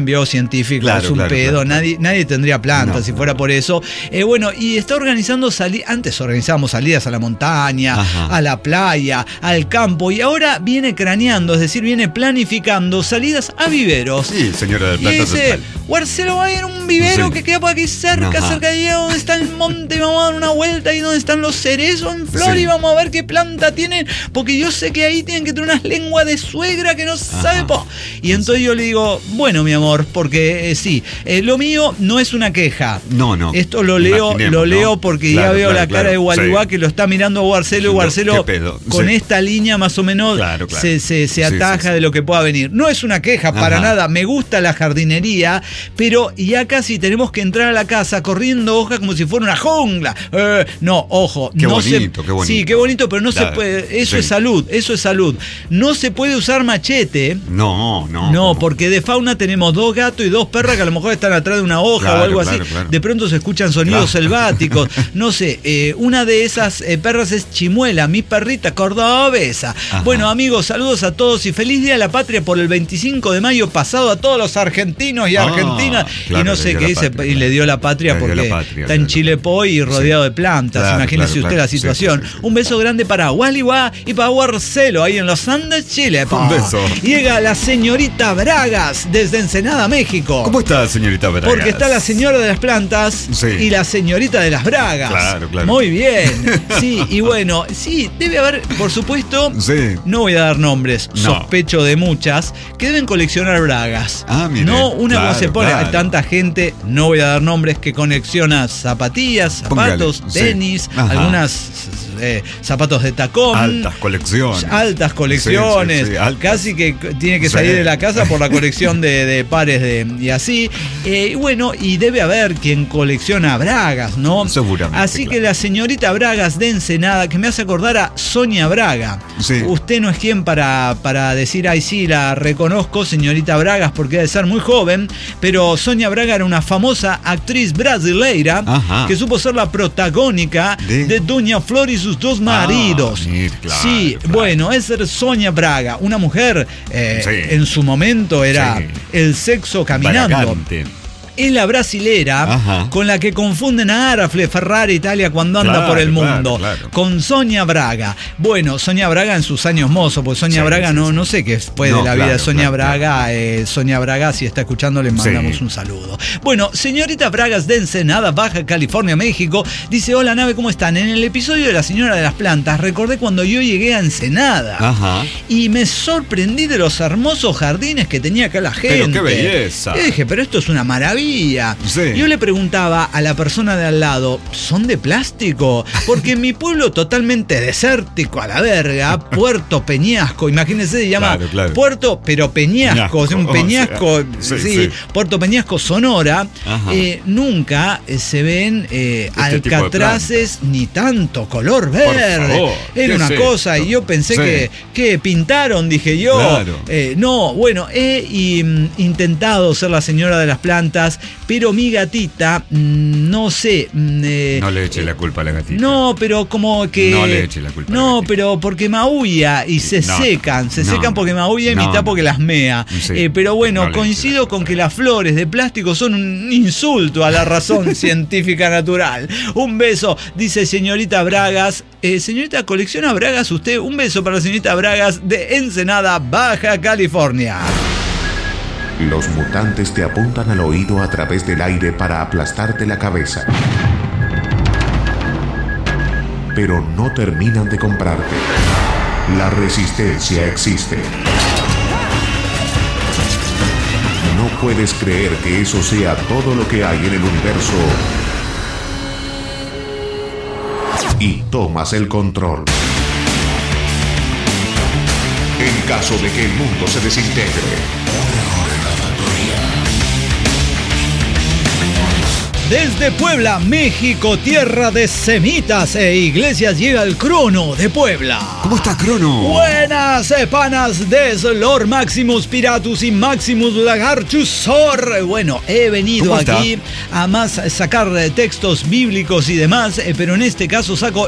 sin biocientíficos, Claro, es un claro, pedo, claro, nadie, nadie tendría plantas No, si no. fuera por eso. Eh, bueno, y está organizando salidas, antes organizábamos salidas a la montaña, Ajá. a la playa, al campo, y ahora viene craneando, es decir, viene planificando salidas a viveros. Sí, señora del Y Plata dice, Central. Marcelo, va a ir a un vivero Sí. que queda por aquí cerca, Ajá. cerca de ahí donde está el monte, vamos a dar una vuelta ahí donde están los cerezos en flor Sí. y vamos a ver qué planta tienen, porque yo sé que ahí tienen que tener unas lenguas de suegra que no sabe. Po. Y entonces yo le digo, bueno, mi amor, porque eh, sí, eh, lo mío no es una queja. No, no. Esto lo leo, Imaginemos, lo ¿no? leo porque Claro, ya veo claro, la cara claro. de Gualiguá Sí. que lo está mirando a Guarcelo y No, Guarcelo qué pedo. con Sí. esta línea más o menos Claro, claro. se, se, se Sí, ataja sí, sí. de lo que pueda venir. No es una queja para Ajá. nada, me gusta la jardinería, pero ya casi tenemos que entrar a la casa corriendo hojas como si fuera una jungla. Eh, no, ojo. Qué no bonito, se, qué bonito. Sí, qué bonito, pero no Claro, se puede. Eso sí. es salud, eso es salud. No se puede usar machete. No, no. No, ¿cómo? porque de fauna tenemos dos gatos y dos perras que a lo mejor están atrás de una hoja Claro, o algo claro, así. claro. De pronto se escuchan sonidos Claro. selváticos. No sé, eh, una de esas eh, perras es Chimuela, mi perrita cordobesa. Ajá. Bueno, amigos, saludos a todos y feliz Día de la Patria por el veinticinco de mayo pasado a todos los argentinos y Ah, argentinas. claro, y no le sé dio qué la dice, patria, y le dio la patria le dio porque la patria, está en claro. Chile Poy y rodeado de plantas. Claro, Imagínese claro, usted claro. la situación. Sí, sí, sí. Un beso grande para Gualiguá y para Guarcelo, ahí en los Andes, Chile. Un beso. Llega la señorita Bragas desde Ensenada, México. ¿Cómo está, señorita Bragas? Porque está la señora de las plantas Sí. y la señorita de las bragas. Claro, claro. Muy bien. Sí, y bueno, sí, debe haber, por supuesto, Sí. no voy a dar nombres, No. sospecho de muchas, que deben coleccionar bragas. Ah, mire, No, una claro, como se pone, claro. hay tanta gente, no voy a dar nombres, que colecciona zapatillas, zapatos, Póngale, sí. tenis, Ajá. algunas eh, zapatos de tacón. Altas colecciones. Altas colecciones. Sí, sí, sí, altas. Casi que tiene que Sí. salir de la casa por la colección de, de pares de, y así. Eh, y bueno, y debe haber quien colecciona bragas, ¿no? Seguramente, Así que claro. la señorita Bragas de Ensenada, que me hace acordar a Sonia Braga. Sí. Usted no es quien para, para decir, ay, sí, la reconozco, señorita Bragas, porque debe ser muy joven, pero Sonia Braga era una famosa actriz brasileira Ajá. que supo ser la protagónica De- de Doña Flor y sus dos maridos. Ah, mire, claro, sí, claro. bueno, es Sonia Braga, una mujer eh, Sí. en su momento era Sí. el sexo caminando. Balagante. Es la brasilera Ajá. con la que confunden a Arafle, Ferrari, Italia cuando anda Claro, por el claro, mundo. claro. Con Sonia Braga. Bueno, Sonia Braga en sus años mozos, porque Sonia Sí, Braga sí, no, sí. no sé qué fue No, de la vida claro, de Sonia claro, Braga. Eh, Sonia Braga, si está escuchando, le mandamos Sí. un saludo. Bueno, señorita Bragas de Ensenada, Baja California, México, dice: hola, nave, ¿cómo están? En el episodio de La Señora de las Plantas, recordé cuando yo llegué a Ensenada. Ajá. Y me sorprendí de los hermosos jardines que tenía acá la gente. Pero qué belleza. Y dije, pero esto es una maravilla. Sí. Yo le preguntaba a la persona de al lado, ¿son de plástico? Porque en mi pueblo totalmente desértico a la verga, Puerto Peñasco, imagínense, se llama Claro, claro. Puerto, pero Peñasco, Peñasco, o sea, un o Peñasco, sea, sí, sí, sí. Puerto Peñasco, Sonora, Ajá. eh, nunca eh, se ven eh, Este tipo de alcatraces ni tanto color verde. favor, Era ¿qué una es cosa, esto? y yo pensé Sí. que, que pintaron, dije yo. Claro. Eh, no, bueno, he y, mm, intentado ser la señora de las plantas, pero mi gatita, mm, no sé. mm, eh, No le eche la culpa a la gatita. no, pero como que. No le eche la culpa a la No, gatita. pero porque maulla y se No, secan. Se no, secan porque maulla y no, mitad no. porque las mea. Sí, Eh, pero bueno, no le eche coincido la con culpa. que las flores de plástico son un insulto a la razón científica natural. Un beso, dice señorita Bragas. Eh, señorita, ¿colecciona bragas usted? Un beso para la señorita Bragas de Ensenada, Baja California. Los mutantes te apuntan al oído a través del aire para aplastarte la cabeza. Pero no terminan de comprarte. La resistencia existe. No puedes creer que eso sea todo lo que hay en el universo. Y tomas el control. En caso de que el mundo se desintegre. desde Puebla, México, tierra de semitas e iglesias, llega el Crono de Puebla. ¿Cómo está, Crono? Buenas, eh, panas des Lord Maximus Piratus y Maximus Lagarchusor. Bueno, he venido aquí a más sacar textos bíblicos y demás, eh, pero en este caso saco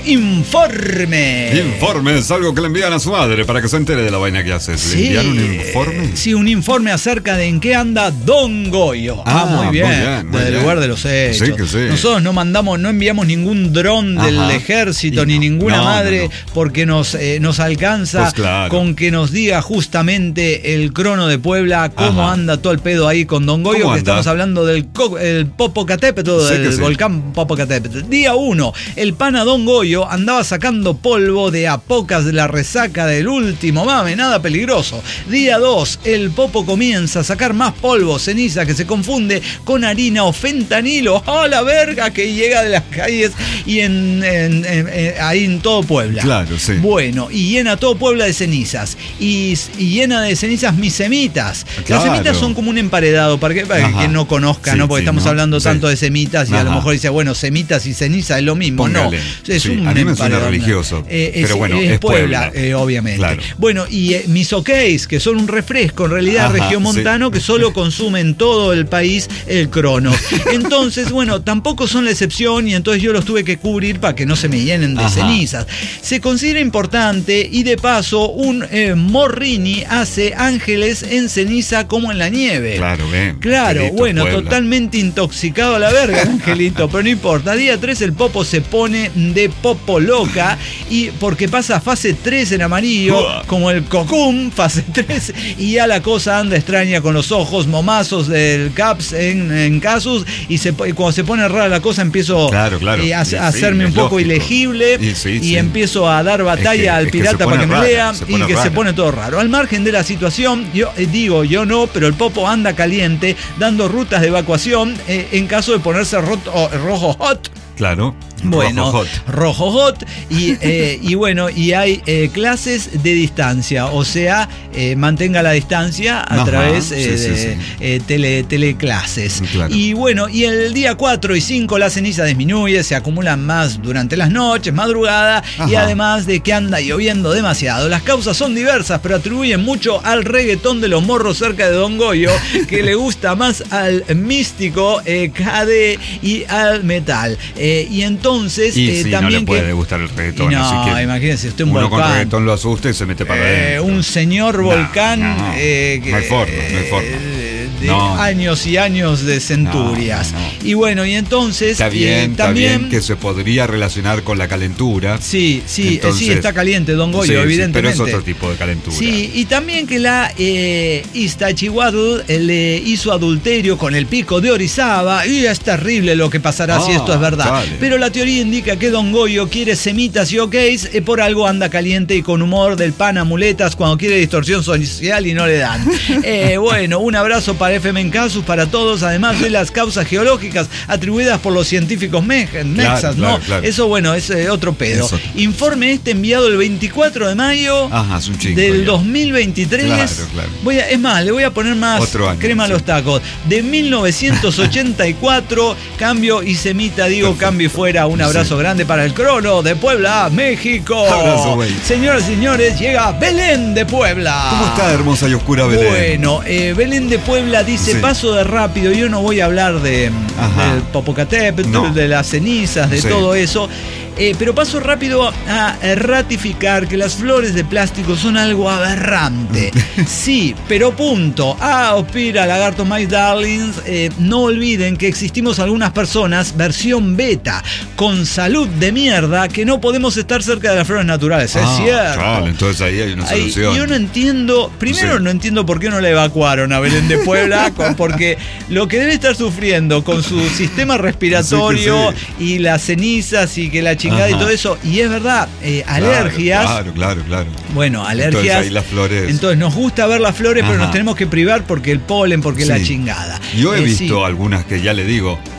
informe. Informe es algo que le envían a su madre para que se entere de la vaina que haces. ¿Le Sí, envían un informe? Sí, un informe acerca de en qué anda Don Goyo. Ah, Ah, muy bien. muy bien, muy Del bien. lugar de los hechos. Sí, que sí. Nosotros no mandamos, no enviamos ningún dron del Ajá. ejército Y ni no, ninguna no, madre no, no. porque nos, eh, nos alcanza Pues claro. con que nos diga justamente el Crono de Puebla cómo Ajá. anda todo el pedo ahí con Don Goyo, ¿Cómo que anda? estamos hablando del co- el Popocatépetl, Sí que del sí. volcán Popocatépetl. Día uno, el pana Don Goyo andaba sacando polvo de a pocas de la resaca del último mame, nada peligroso. Día dos, el Popo comienza a sacar más polvo, ceniza que se confunde con harina o fentanilo. ¡Oh, la verga! Que llega de las calles y en, en- en- en- ahí en todo Puebla. Claro, sí. Bueno, y llena todo Puebla de cenizas. Y, y llena de cenizas mis semitas. Claro. Las semitas son como un emparedado, para que, para que Ajá. quien no conozca, Sí, ¿no? Porque sí, estamos ¿no? hablando Sí. tanto de semitas y a lo Ajá. mejor dice, bueno, semitas y ceniza es lo mismo. Póngale. No, es Sí, un a mí me suena emparedado. religioso, Eh, es, pero bueno, es es Puebla, Puebla. eh, obviamente. Claro. Bueno, y eh, mis ok's, que son un refresco, en realidad, Ajá, regiomontano, sí. que solo consume en todo el país el Crono. Entonces, bueno, tampoco son la excepción y entonces yo los tuve que cubrir para que no se me llenen de Ajá. cenizas. Se considera importante y de paso un eh, Morrini hace ángeles en ceniza como en la nieve. Claro, ven. Claro, Angelito, bueno, Puebla. totalmente intoxicado a la verga, el Angelito, pero no importa. Día tres el Popo se pone de Popo loca y porque pasa fase tres en amarillo, Uah. como el Cocum, fase tres, y ya la cosa anda extraña con los ojos momazos del Caps en, en Casus, y, se, y cuando se pone rara la cosa empiezo Claro, claro. eh, a, a Sí, hacerme es un poco lógico. ilegible Y sí, y sí. empiezo a dar batalla Es que- al es que se pirata pone para que me rara, lea se y pone que se rara. pone todo raro. Al margen de la situación, yo eh, digo, yo no, pero el Popo anda caliente, dando rutas de evacuación eh, en caso de ponerse rot- o- rojo hot. Claro. Bueno, Rojo hot. rojo hot y, eh, y bueno, y hay eh, clases de distancia, o sea, eh, mantenga la distancia a Ajá, través eh, sí, de sí, sí. eh, tele, teleclases. Claro. Y bueno, y el día cuatro y cinco la ceniza disminuye, se acumulan más durante las noches, madrugada, y Ajá. además de que anda lloviendo demasiado. Las causas son diversas, pero atribuyen mucho al reggaetón de los morros cerca de Don Goyo, que le gusta más al místico eh, K D y al metal. Eh, y entonces Y eh, sí, también no le puede que, gustar el reggaetón, y no, así que imagínense, usted un uno con volcán. reggaetón lo asusta y se mete para Eh, adentro. un señor No, volcán no, eh, que- no hay forma, no hay forma. eh, de No. años y años de centurias. No, no. Y bueno, y entonces Está eh, bien, está también bien que se podría relacionar con la calentura. sí, sí, eh, Entonces- sí está caliente Don Goyo, Sí, sí, evidentemente. pero es otro tipo de calentura. Sí, y también que la eh, Iztaccíhuatl eh, le hizo adulterio con el pico de Orizaba, y es terrible lo que pasará si Ah, esto es verdad. dale. Pero la teoría indica que Don Goyo quiere semitas y ok's, eh, por algo anda caliente y con humor del pan a muletas cuando quiere distorsión social y no le dan. Eh, bueno, un abrazo para F M en Casus, para todos, además de las causas geológicas atribuidas por los científicos me- mexas, ¿no? claro, claro. Eso, bueno, es eh, otro pedo. Eso. Informe este enviado el veinticuatro de mayo Ajá, es un chingo del ya. dos mil veintitrés. Claro, claro. Voy a, es más, le voy a poner más Otro año, crema a sí. los tacos. De mil novecientos ochenta y cuatro, cambio y semita, digo, Perfecto. cambio y fuera. Un abrazo Sí. grande para el Crono de Puebla, México. Abrazo, güey. Señoras y señores, llega Belén de Puebla. ¿Cómo está, hermosa y oscura Belén? Bueno, eh, Belén de Puebla dice, Sí. paso de rápido, yo no voy a hablar de, Ajá. del Popocatépetl, No. de las cenizas, de Sí. todo eso. Eh, pero paso rápido a eh, ratificar que las flores de plástico son algo aberrante. Sí, pero punto. Ah, Ospira, Lagarto, My Darlings, eh, no olviden que existimos algunas personas, versión beta, con salud de mierda, que no podemos estar cerca de las flores naturales. Ah, es cierto. claro, entonces ahí hay una Ay, solución. yo no entiendo, primero Sí. no entiendo por qué no la evacuaron a Belén de Puebla, con- porque lo que debe estar sufriendo con su sistema respiratorio Sí, que y las cenizas y que la chingada y Ajá. todo eso, y es verdad, eh, Claro, alergias, Claro, claro, claro. bueno, alergias. Entonces ahí las flores. Entonces nos gusta ver las flores, pero Ajá. nos tenemos que privar porque el polen, porque Sí. la chingada. Yo he Eh, visto sí. algunas que ya le digo,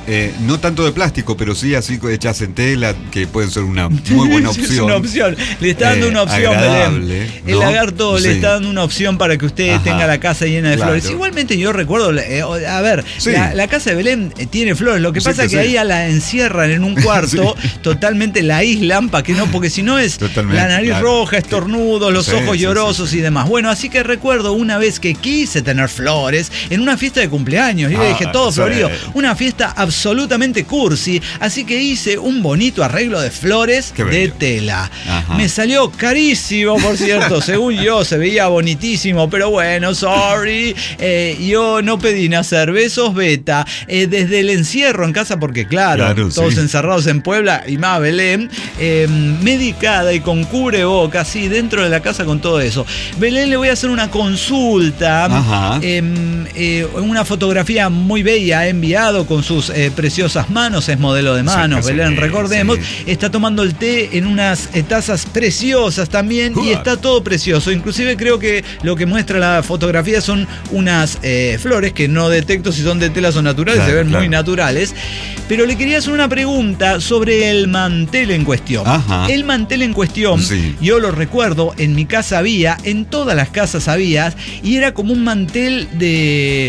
Eh, no tanto de plástico, pero sí así hechas en tela, que pueden ser una muy buena opción. Es una opción. Le está dando eh, una opción, Belén. ¿No? El lagarto sí. le está dando una opción para que usted Ajá. tenga la casa llena de claro. flores. Igualmente yo recuerdo, eh, a ver, sí. la, la casa de Belén tiene flores. Lo que sí, pasa es que, que sí. a ella la encierran en un cuarto, sí. totalmente la aíslan, para que no, porque si no es totalmente, la nariz claro. roja, estornudos, los sí, ojos sí, llorosos sí, sí. y demás. Bueno, así que recuerdo una vez que quise tener flores en una fiesta de cumpleaños. Y ah, le dije, todo sí. florido. Una fiesta absolutamente cursi. Así que hice un bonito arreglo de flores de tela. Ajá. Me salió carísimo, por cierto. Según yo, se veía bonitísimo. Pero bueno, sorry. Eh, yo no pedí nacer. Besos, Beta. Eh, desde el encierro en casa, porque claro, claro todos sí. encerrados en Puebla y más Belén, eh, medicada y con cubrebocas, sí, dentro de la casa con todo eso. Belén, le voy a hacer una consulta. Ajá. Eh, eh, una fotografía muy bella ha enviado con sus eh, preciosas manos, es modelo de manos, sí, Belén, sí, recordemos, sí. está tomando el té en unas eh, tazas preciosas también, uh. y está todo precioso, inclusive creo que lo que muestra la fotografía son unas eh, flores que no detecto si son de telas o naturales, claro, se ven claro. muy naturales, pero le quería hacer una pregunta sobre el mantel en cuestión. Ajá. El mantel en cuestión, sí. yo lo recuerdo, en mi casa había, en todas las casas había, y era como un mantel de...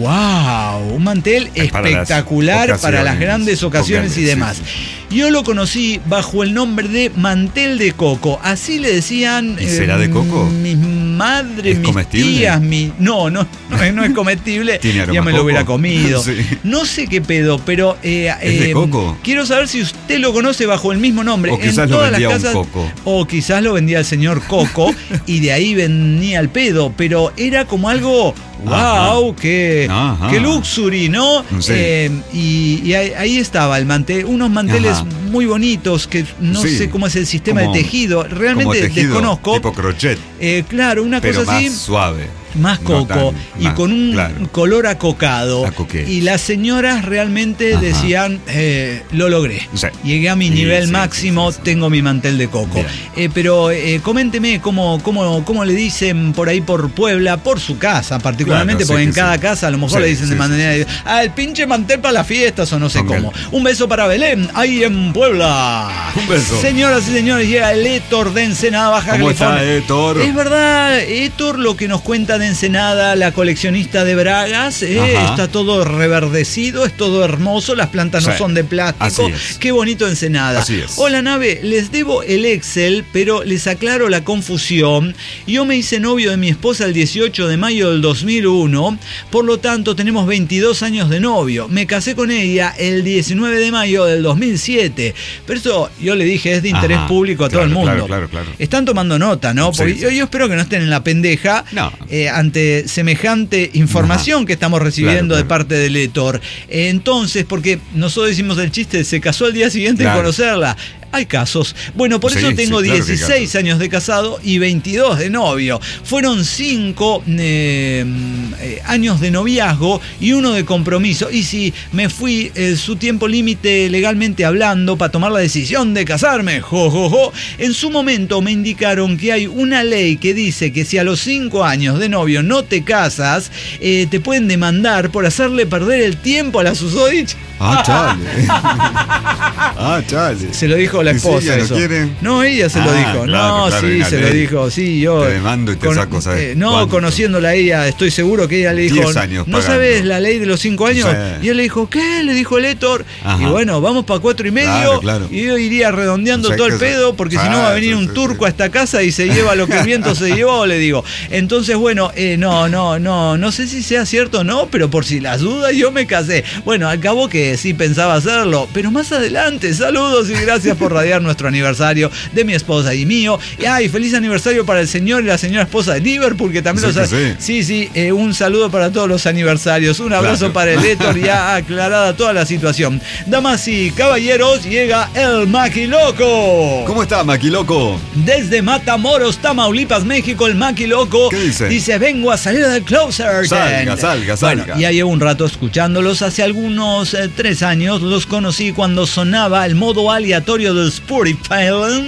¡Wow! Un mantel es espectacular para las, para las grandes ocasiones, ocasiones y demás. Sí, sí. Yo lo conocí bajo el nombre de mantel de coco. Así le decían. ¿Y será eh, de coco? Mis madres, ¿Es mis comestible? tías, mi. No, no, no, es, no es comestible. Ya me lo hubiera comido. Sí. No sé qué pedo, pero. Eh, ¿Es de eh, coco? Quiero saber si usted lo conoce bajo el mismo nombre. O quizás en lo todas vendía las casas, un coco. O quizás lo vendía el señor Coco y de ahí venía el pedo. Pero era como algo. ¡Wow! ¡Qué, qué luxury!, ¿no? Sí. Eh, y, y ahí, ahí estaba el mantel, unos manteles Ajá. muy bonitos que no sí. sé cómo es el sistema como, de tejido, realmente tejido, desconozco. Tipo crochet. Eh, claro, una Pero cosa así. Más suave. Más coco, no tan, y más, con un claro. color acocado. Y las señoras realmente Ajá. decían, eh, lo logré. Sí. Llegué a mi sí, nivel sí, máximo, sí, sí, sí. tengo mi mantel de coco. Eh, pero eh, coménteme cómo, cómo, cómo le dicen por ahí por Puebla, por su casa particularmente, claro, porque sí, en cada sí. casa a lo mejor sí, le dicen sí, de manera... Sí. Ah, el pinche mantel para las fiestas o no sé okay. cómo. Un beso para Belén, ahí en Puebla. Un beso. Señoras y señores, llega el Héctor de Ensenada, Baja ¿Cómo California. está, Héctor? Es verdad, Héctor, lo que nos cuenta de Ensenada, la coleccionista de bragas, eh, está todo reverdecido, es todo hermoso, las plantas sí. no son de plástico. Qué bonito Ensenada. Así es. Hola, Nave, les debo el Excel, pero les aclaro la confusión. Yo me hice novio de mi esposa el dieciocho de mayo del dos mil uno, por lo tanto tenemos veintidós años de novio. Me casé con ella el diecinueve de mayo del dos mil siete, pero eso yo le dije es de interés Ajá, público a claro, todo el mundo. Claro, claro, claro. Están tomando nota, ¿no? Porque sí, yo, sí. yo espero que no estén en la pendeja no. eh, ante semejante información Ajá. que estamos recibiendo claro, claro. de parte del Héctor. Entonces, porque nosotros decimos el chiste, se casó al día siguiente claro. de conocerla. Hay casos. Bueno, por sí, eso tengo sí, claro dieciséis años de casado y veintidós de novio. Fueron cinco eh, eh, años de noviazgo y uno de compromiso. Y si me fui eh, su tiempo límite legalmente hablando para tomar la decisión de casarme, jo, jo, jo, en su momento me indicaron que hay una ley que dice que si a los cinco años de novio no te casas, eh, te pueden demandar por hacerle perder el tiempo a la susodicha. Ah, chale. ah, chale. Se lo dijo la esposa. Sí, eso. ¿no, no, ella se ah, lo dijo. Claro, no, claro, sí, se lo dijo. Sí, yo. Te demando y te con, saco, ¿sabes? Eh, no, ¿cuánto? Conociéndola a ella, estoy seguro que ella le dijo. diez años ¿No pagando. sabes la ley de los cinco años? Sí. Y él le dijo, ¿qué? Le dijo el Héctor. Ajá. Y bueno, vamos para cuatro y medio. Claro, claro. Y yo iría redondeando o sea, todo el pedo, porque ah, si no va a venir un turco a esta casa y se lleva lo que el viento se llevó, le digo. Entonces, bueno, eh, no, no, no, no sé si sea cierto o no, pero por si las dudas, yo me casé. Bueno, acabó que sí pensaba hacerlo, pero más adelante. Saludos y gracias por radiar nuestro aniversario de mi esposa y mío. Y ay, feliz aniversario para el señor y la señora esposa de Liverpool, que también sí, los sí, sí, sí, eh, un saludo para todos los aniversarios. Un abrazo claro. para el Héctor, ya aclarada toda la situación. Damas y caballeros, llega el Maquiloco. ¿Cómo está, Maquiloco? Desde Matamoros, Tamaulipas, México, el Maquiloco. ¿Qué dice? Dice, vengo a salir del Closer. Salga, salga, salga. Bueno, ya llevo un rato escuchándolos. Hace algunos eh, tres años los conocí cuando sonaba el modo aleatorio del Spotify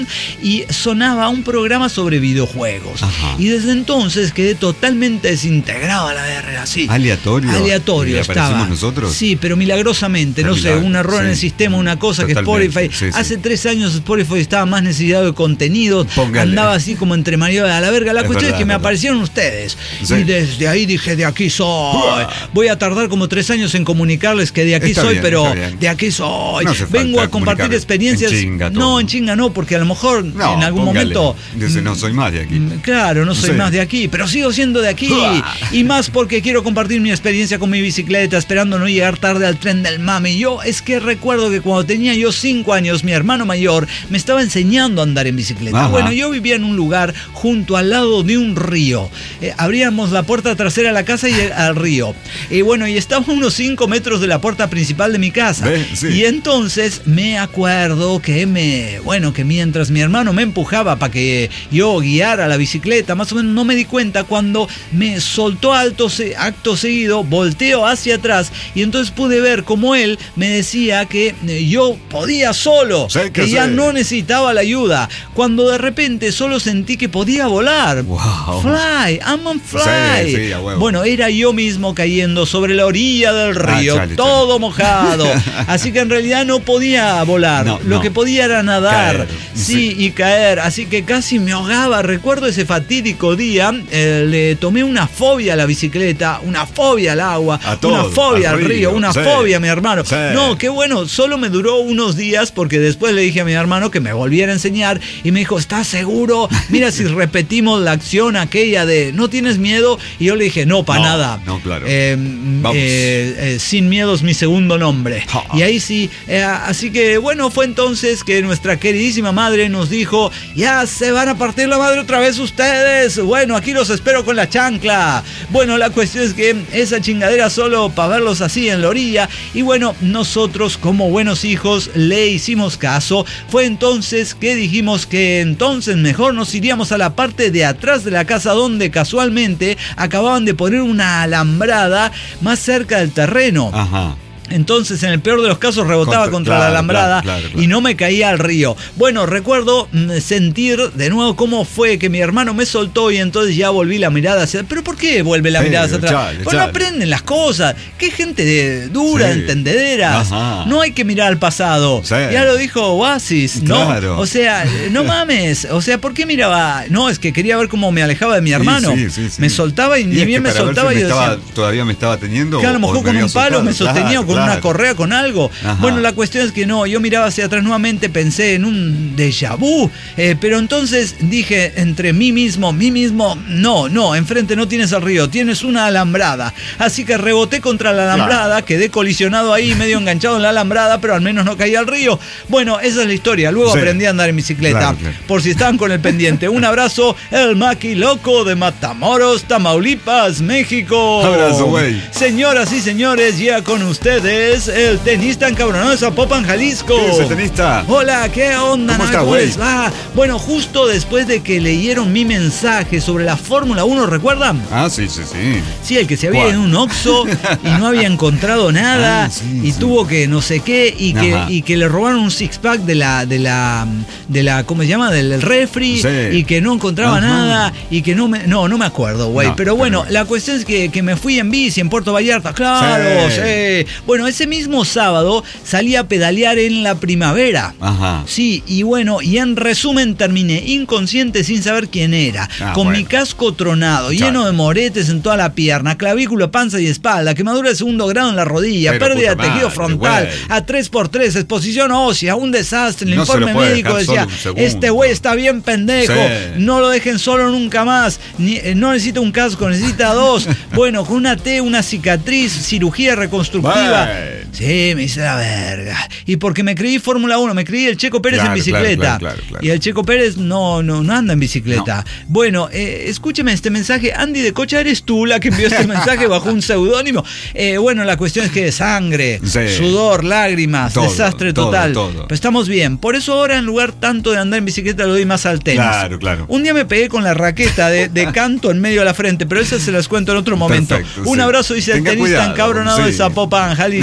y sonaba un programa sobre videojuegos. Ajá. Y desde entonces quedé totalmente desintegrado a la verga, así. ¿Aleatorio? Aleatorio ¿Y estaba. aparecimos nosotros? Sí, pero milagrosamente, Qué no sé, milagro, un error sí. en el sistema, una cosa Totalmente, que Spotify... sí, sí. Hace tres años Spotify estaba más necesitado de contenidos. Póngale. Andaba así como entre Mario a la verga. La Es cuestión verdad, es que me verdad. aparecieron ustedes. Sí. Y desde ahí dije, de aquí soy. Uah. Voy a tardar como tres años en comunicarles que de aquí Está soy, bien, pero está bien. de aquí soy. No hace Vengo falta a compartir comunicar experiencias. en chinga todo. No, en chinga no, porque a lo mejor No, en algún póngale. momento... Dice, no soy más de aquí. Mm, Claro, no soy Sí. más de aquí, pero sigo siendo de aquí. Uah. Y más porque quiero compartir mi experiencia con mi bicicleta, esperando no llegar tarde al tren del mame. Yo es que recuerdo que cuando tenía yo cinco años, mi hermano mayor me estaba enseñando a andar en bicicleta. Ajá. Bueno, yo vivía en un lugar junto al lado de un río. Eh, abríamos la puerta trasera de la casa y el- al río. Y bueno, y estaba a unos cinco metros de la puerta principal de mi casa. ¿Ve? Sí. Y entonces me acuerdo que me, bueno, que mientras mi hermano me empujaba para que yo guiara la bicicleta, más o menos no me di cuenta cuando me soltó alto, se- acto seguido, volteo hacia atrás y entonces pude ver como él me decía que eh, yo podía solo, Sí, que que ya sí. no necesitaba la ayuda, cuando de repente solo sentí que podía volar. Wow. Fly, I'm on fly. Sí, sí, a huevo. Bueno, era yo mismo cayendo sobre la orilla del Ah, río, chale, todo chale. mojado. Así que en realidad no podía volar. No, Lo no. que podía era nadar. Caer, Sí, sí. y caer. Así que casi me ahogaba. Recuerdo ese fatídico día. eh, le tomé una fobia a la bicicleta, una fobia al agua, A todo, una fobia al al río, río, una sí. fobia a mi hermano. Sí. No, qué bueno. Solo me duró unos días porque después le dije a mi hermano que me volviera a enseñar y me dijo, ¿estás seguro? Mira si repetimos la acción aquella de ¿no tienes miedo? Y yo le dije, no, para No, nada. no, claro. Eh, Vamos. eh, eh, sin miedo es mi segundo nombre. Ja. Y ahí sí, eh, así que bueno, fue entonces que nuestra queridísima madre nos dijo, ya se van a partir la madre otra vez ustedes. Bueno, aquí los espero con la chancla. Bueno, la cuestión es que esa chingadera solo para verlos así en la orilla. Y bueno, nosotros como buenos hijos le hicimos caso. Fue entonces que dijimos que entonces mejor nos iríamos a la parte de atrás de la casa donde casualmente acababan de poner una alambrada más cerca del terreno. Ajá. Entonces, en el peor de los casos, rebotaba Contra- contra la claro, alambrada claro, claro, claro. y no me caía al río. Bueno, recuerdo mm, sentir de nuevo cómo fue que mi hermano me soltó y entonces ya volví la mirada hacia... ¿Pero por qué vuelve la Eh, mirada hacia atrás? chale, Pues no chale. aprenden las cosas. Qué gente de, dura, Sí. entendederas. Ajá. No hay que mirar al pasado. Sí. Ya lo dijo Oasis, ¿no? Claro. O sea, eh, no mames. O sea, ¿por qué miraba? No, es que quería ver cómo me alejaba de mi Sí, hermano. sí, sí, sí. Me soltaba y Y ni es bien que me para ver soltaba si y me yo decía... estaba- todavía me estaba teniendo. Que a lo o- mejor o me con había un palo me soltado. sostenía, Claro, con una claro. correa, con algo. Ajá. Bueno, la cuestión es que no, yo miraba hacia atrás nuevamente, pensé en un déjà vu, eh, pero entonces dije entre mí mismo, mí mismo, no, no, enfrente no tienes el río, tienes una alambrada. Así que reboté contra la alambrada, quedé colisionado ahí, medio enganchado en la alambrada, pero al menos no caí al río. Bueno, esa es la historia. Luego Sí. aprendí a andar en bicicleta, Claro, claro. por si estaban con el pendiente. Un abrazo, el Maki Loco de Matamoros, Tamaulipas, México. Abrazo, güey. Señoras y señores, ya con ustedes, el tenista encabronado de Zapopan, Jalisco. ¿Qué dice, tenista? Hola, ¿qué onda? ¿Cómo está, ¿Cómo güey? les va? Bueno, justo después de que leyeron mi mensaje sobre la Fórmula uno, ¿recuerdan? Ah, sí, sí, sí. Sí, el que se había ¿Cuál? ido en un Oxxo y no había encontrado nada Ah, sí, y sí. tuvo que no sé qué y que, Ajá. y que le robaron un six pack de la de la de la ¿cómo se llama? del refri Sí. y que no encontraba Ajá. nada y que no me no no me acuerdo, güey, No, pero bueno, pero- la cuestión es que, que me fui en bici en Puerto Vallarta, claro, Sí. sí. Bueno, ese mismo sábado salí a pedalear en la primavera. Ajá. Sí, y bueno, y en resumen terminé inconsciente sin saber quién era, Ah, con bueno. mi casco tronado, Chale. lleno de moretes en toda la pierna, clavícula, panza y espalda, quemadura de segundo grado en la rodilla, Pero pérdida de puta tejido madre, frontal, güey. a tres por tres, exposición ósea, un desastre. El No se informe lo puede médico dejar decía, solo un segundo. este güey está bien pendejo, Sí. no lo dejen solo nunca más, ni- eh, no necesita un casco, necesita dos. Bueno, con una T, una cicatriz, cirugía reconstructiva. Güey. Sí, me hice la verga. Y porque me creí Fórmula uno, me creí el Checo Pérez Claro, en bicicleta. claro, claro, claro, claro. Y el Checo Pérez no, no, no anda en bicicleta. Bueno, eh, escúcheme este mensaje. Andy de Cocha, eres tú la que envió este mensaje bajo un seudónimo. Eh, bueno, la cuestión es que sangre, Sí. sudor, lágrimas, Todo, desastre todo, total. todo. Pero estamos bien. Por eso ahora en lugar tanto de andar en bicicleta lo doy más al tenis. Claro, claro. Un día me pegué con la raqueta de, de canto en medio de la frente, pero eso se las cuento en otro momento. Perfecto, Un sí. abrazo, dice el Tenga tenista cuidado, encabronado de sí. Zapopan, Jalisco.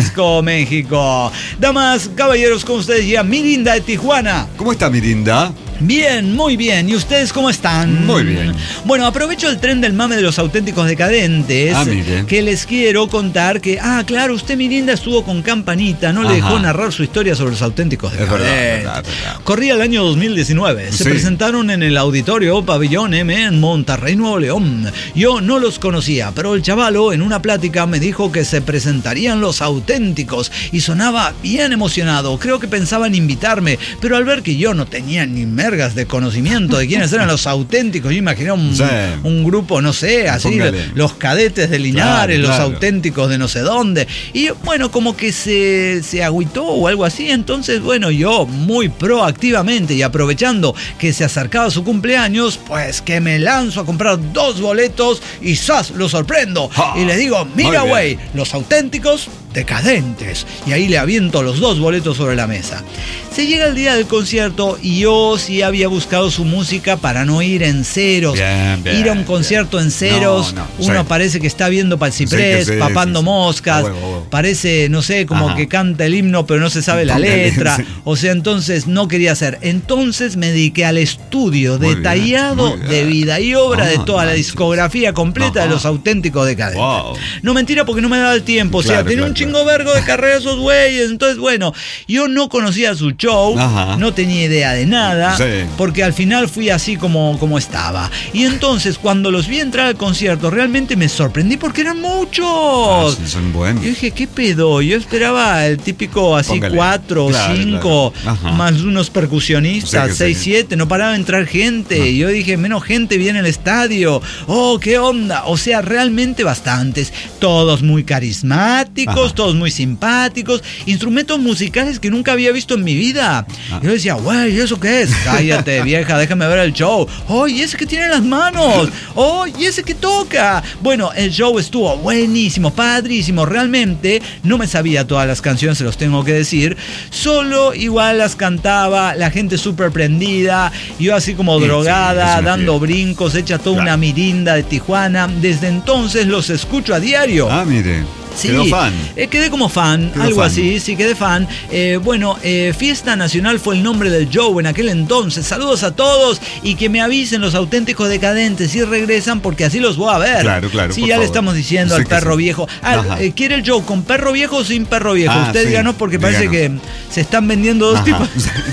México, México. Damas, caballeros, con ustedes ya Mirinda de Tijuana. ¿Cómo está Mirinda? Bien, muy bien. ¿Y ustedes cómo están? Muy bien. Bueno, aprovecho el tren del mame de los auténticos decadentes. Ah, mire. Que les quiero contar que, ah, claro, usted Mirinda estuvo con Campanita, no Ajá. le dejó narrar su historia sobre los auténticos Es decadentes. verdad, verdad, verdad. Corría el año dos mil diecinueve. Se Sí. presentaron en el Auditorio Pabellón M en Monterrey, Nuevo León. Yo no los conocía, pero el chavalo en una plática me dijo que se presentarían los auténticos y sonaba bien emocionado. Creo que pensaba en invitarme, pero al ver que yo no tenía ni mergas de conocimiento de quiénes eran los auténticos, yo imaginé un, Sí. un grupo, no sé, así, Póngale. los cadetes de Linares, Claro, los claro. auténticos de no sé dónde. Y bueno, como que se, se agüitó o algo así. Entonces, bueno, yo muy proactivamente y aprovechando que se acercaba su cumpleaños, pues que me lanzo a comprar dos boletos y ¡zas! Lo sorprendo. Ja. Y le digo, Muy mira, bien. güey, los auténticos decadentes. Y ahí le aviento los dos boletos sobre la mesa. Se llega el día del concierto y yo sí había buscado su música para no ir en ceros. Bien, bien, ir a un bien. concierto en ceros, No, no, uno sí. parece que está viendo para el ciprés, Sí, que sí, papando sí, sí. moscas, A huevo, a huevo. parece, no sé, como Ajá. que canta el himno pero no se sabe la Póngale, letra. sí. O sea, entonces no quería hacer. Entonces me dediqué al estudio Muy bien, detallado muy bien. de vida y obra Ah, de toda la manches. discografía completa Ajá. de los auténticos decadentes. Wow. No mentira porque no me daba el tiempo. O sea, Claro, tenía claro, un chingo claro. vergo de carrera esos güeyes. Entonces, bueno, yo no conocía su show, Ajá. no tenía idea de nada, Sí. porque al final fui así como, como estaba. Y entonces, cuando los vi entrar al concierto, realmente me sorprendí porque eran muchos. Ah, sí, son buenos. Yo dije, ¿qué pedo? Yo esperaba el típico así Póngale. cuatro, Claro, cinco, claro. Ajá. más unos percusionistas, Sí que seis, sí. siete, no paraba de entrar gente. No. Y yo dije, menos gente viene al estadio. Oh, qué onda. O sea, realmente bastantes. Todos muy carismáticos, Ajá. todos muy simpáticos. Instrumentos musicales que nunca había visto en mi vida. Ah. Yo decía, güey, ¿eso qué es? Cállate, vieja, déjame ver el show. Oh, y ese que tiene las manos. Oh, y ese que toca. Bueno, el show estuvo buenísimo, padrísimo. Realmente no me sabía todas las canciones, se los tengo que decir. Solo igual las cantaba, la gente súper prendida. Yo así como Sí, drogada, sí, es una dando fiesta. brincos, hecha toda Claro. una mirinda de Tijuana. Desde entonces los escucho a diario. Ah, mire. Sí, Quedó fan. eh, quedé como fan, Quedó algo fan. así, sí, quedé fan. Eh, bueno, eh, Fiesta Nacional fue el nombre del show en aquel entonces. Saludos a todos y que me avisen los auténticos decadentes si regresan porque así los voy a ver. Claro, claro, Sí, por ya le favor. estamos diciendo Sí al que perro sí. viejo. Ah, Ajá. eh, ¿quiere el show con perro viejo o sin perro viejo? Ah, Usted sí, díganos porque parece díganos. que se están vendiendo dos Ajá. tipos.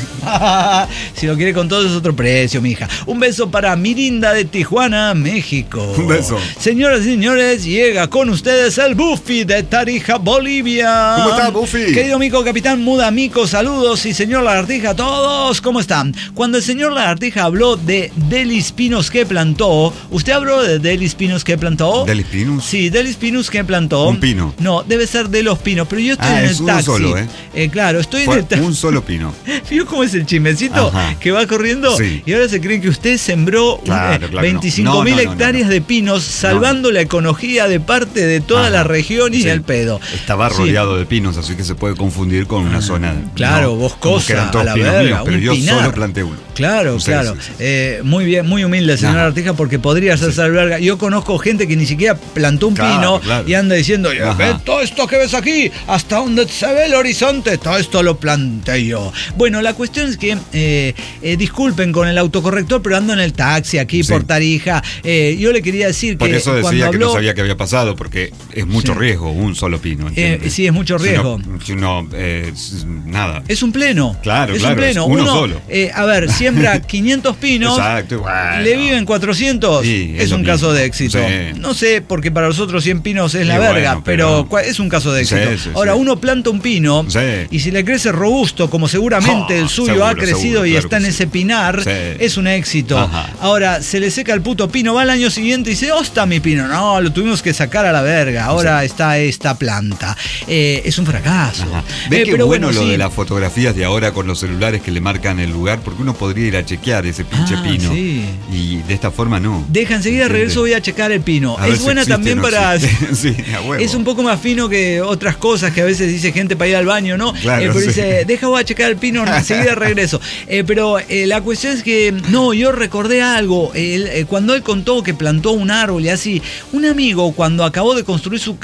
Si lo quiere con todo es otro precio, mija. Un beso para Mirinda de Tijuana, México. Un beso. Señoras y señores, llega con ustedes el Buffy de Tarija, Bolivia. ¿Cómo está, Buffy? Querido amigo Capitán Mudamico, saludos. Y señor Lagartija, todos, ¿cómo están? Cuando el señor Lagartija habló de Delis Pinos que plantó, ¿usted habló de Delis Pinos que plantó? ¿Delis Pinus? Sí, Delis Pinos que plantó. Un pino. No, debe ser de los pinos, pero yo estoy Ah, en es el uno taxi. solo, ¿eh? Eh, claro, estoy Fue en el taxi. un solo pino. ¿Vio cómo es el chismecito Ajá. que va corriendo? Sí. Y ahora se creen que usted sembró un, Claro, eh, claro, no. veinticinco mil No, no, no, hectáreas no. de pinos, salvando la ecología de parte de toda Ajá. la región y Sí. el pedo. Estaba Sí. rodeado de pinos, así que se puede confundir con una zona. Claro, no, boscosa, como que eran todos a la pinos verga, míos, pero un yo pinar. solo planté uno. Claro, Sí, claro. sí, sí. Eh, muy bien, muy humilde, señor Ajá. Artija, porque podría hacerse al verga. Yo conozco gente que ni siquiera plantó un Claro, pino claro. y anda diciendo, Ajá. "Ve todo esto que ves aquí, hasta donde se ve el horizonte, todo esto lo planté yo". Bueno, la cuestión es que, eh, eh, disculpen con el autocorrector, pero ando en el taxi aquí Sí. por Tarija. Eh, yo le quería decir Por que eso cuando decía que habló, no sabía qué había pasado, porque es mucho Sí. riesgo, un solo pino. ¿entiende? Eh, sí, es mucho Si riesgo. uno- Si uno, eh, s- nada. Es un pleno. Claro, es claro, un pleno. es uno solo. eh, a ver, siembra quinientos pinos. Exacto, bueno. Le viven cuatrocientos. Sí, es es lo un caso mismo. de éxito. Sí. No sé, porque para los otros cien pinos es la Sí, verga, bueno, pero, pero- cua- es un caso de Sí, éxito. sí, Ahora, sí. uno planta un pino Sí. y si le crece robusto, como seguramente Oh, el suyo seguro, ha crecido seguro, y claro está que en sí. ese pinar, Sí. es un éxito. Ajá. Ahora, se le seca el puto pino, va al año siguiente y dice, oh, está mi pino. No, lo tuvimos que sacar a la verga. Ahora está esta planta. Eh, es un fracaso. Ajá. ¿Ves Eh, qué pero bueno, lo sí. de las fotografías de ahora con los celulares que le marcan el lugar? Porque uno podría ir a chequear ese pinche Ah, pino. sí. Y de esta forma no. Deja enseguida ¿Entiende? regreso, voy a checar el pino. A ver Es si buena existe también o no para. existe. Sí, a huevo. Es un poco más fino que otras cosas que a veces dice gente para ir al baño, ¿no? Claro, Eh, pero sí. dice, deja, voy a checar el pino, enseguida regreso. Eh, pero eh, la cuestión es que, no, yo recordé algo. Él, eh, cuando él contó que plantó un árbol y así, un amigo, cuando acabó de construir su, cla- su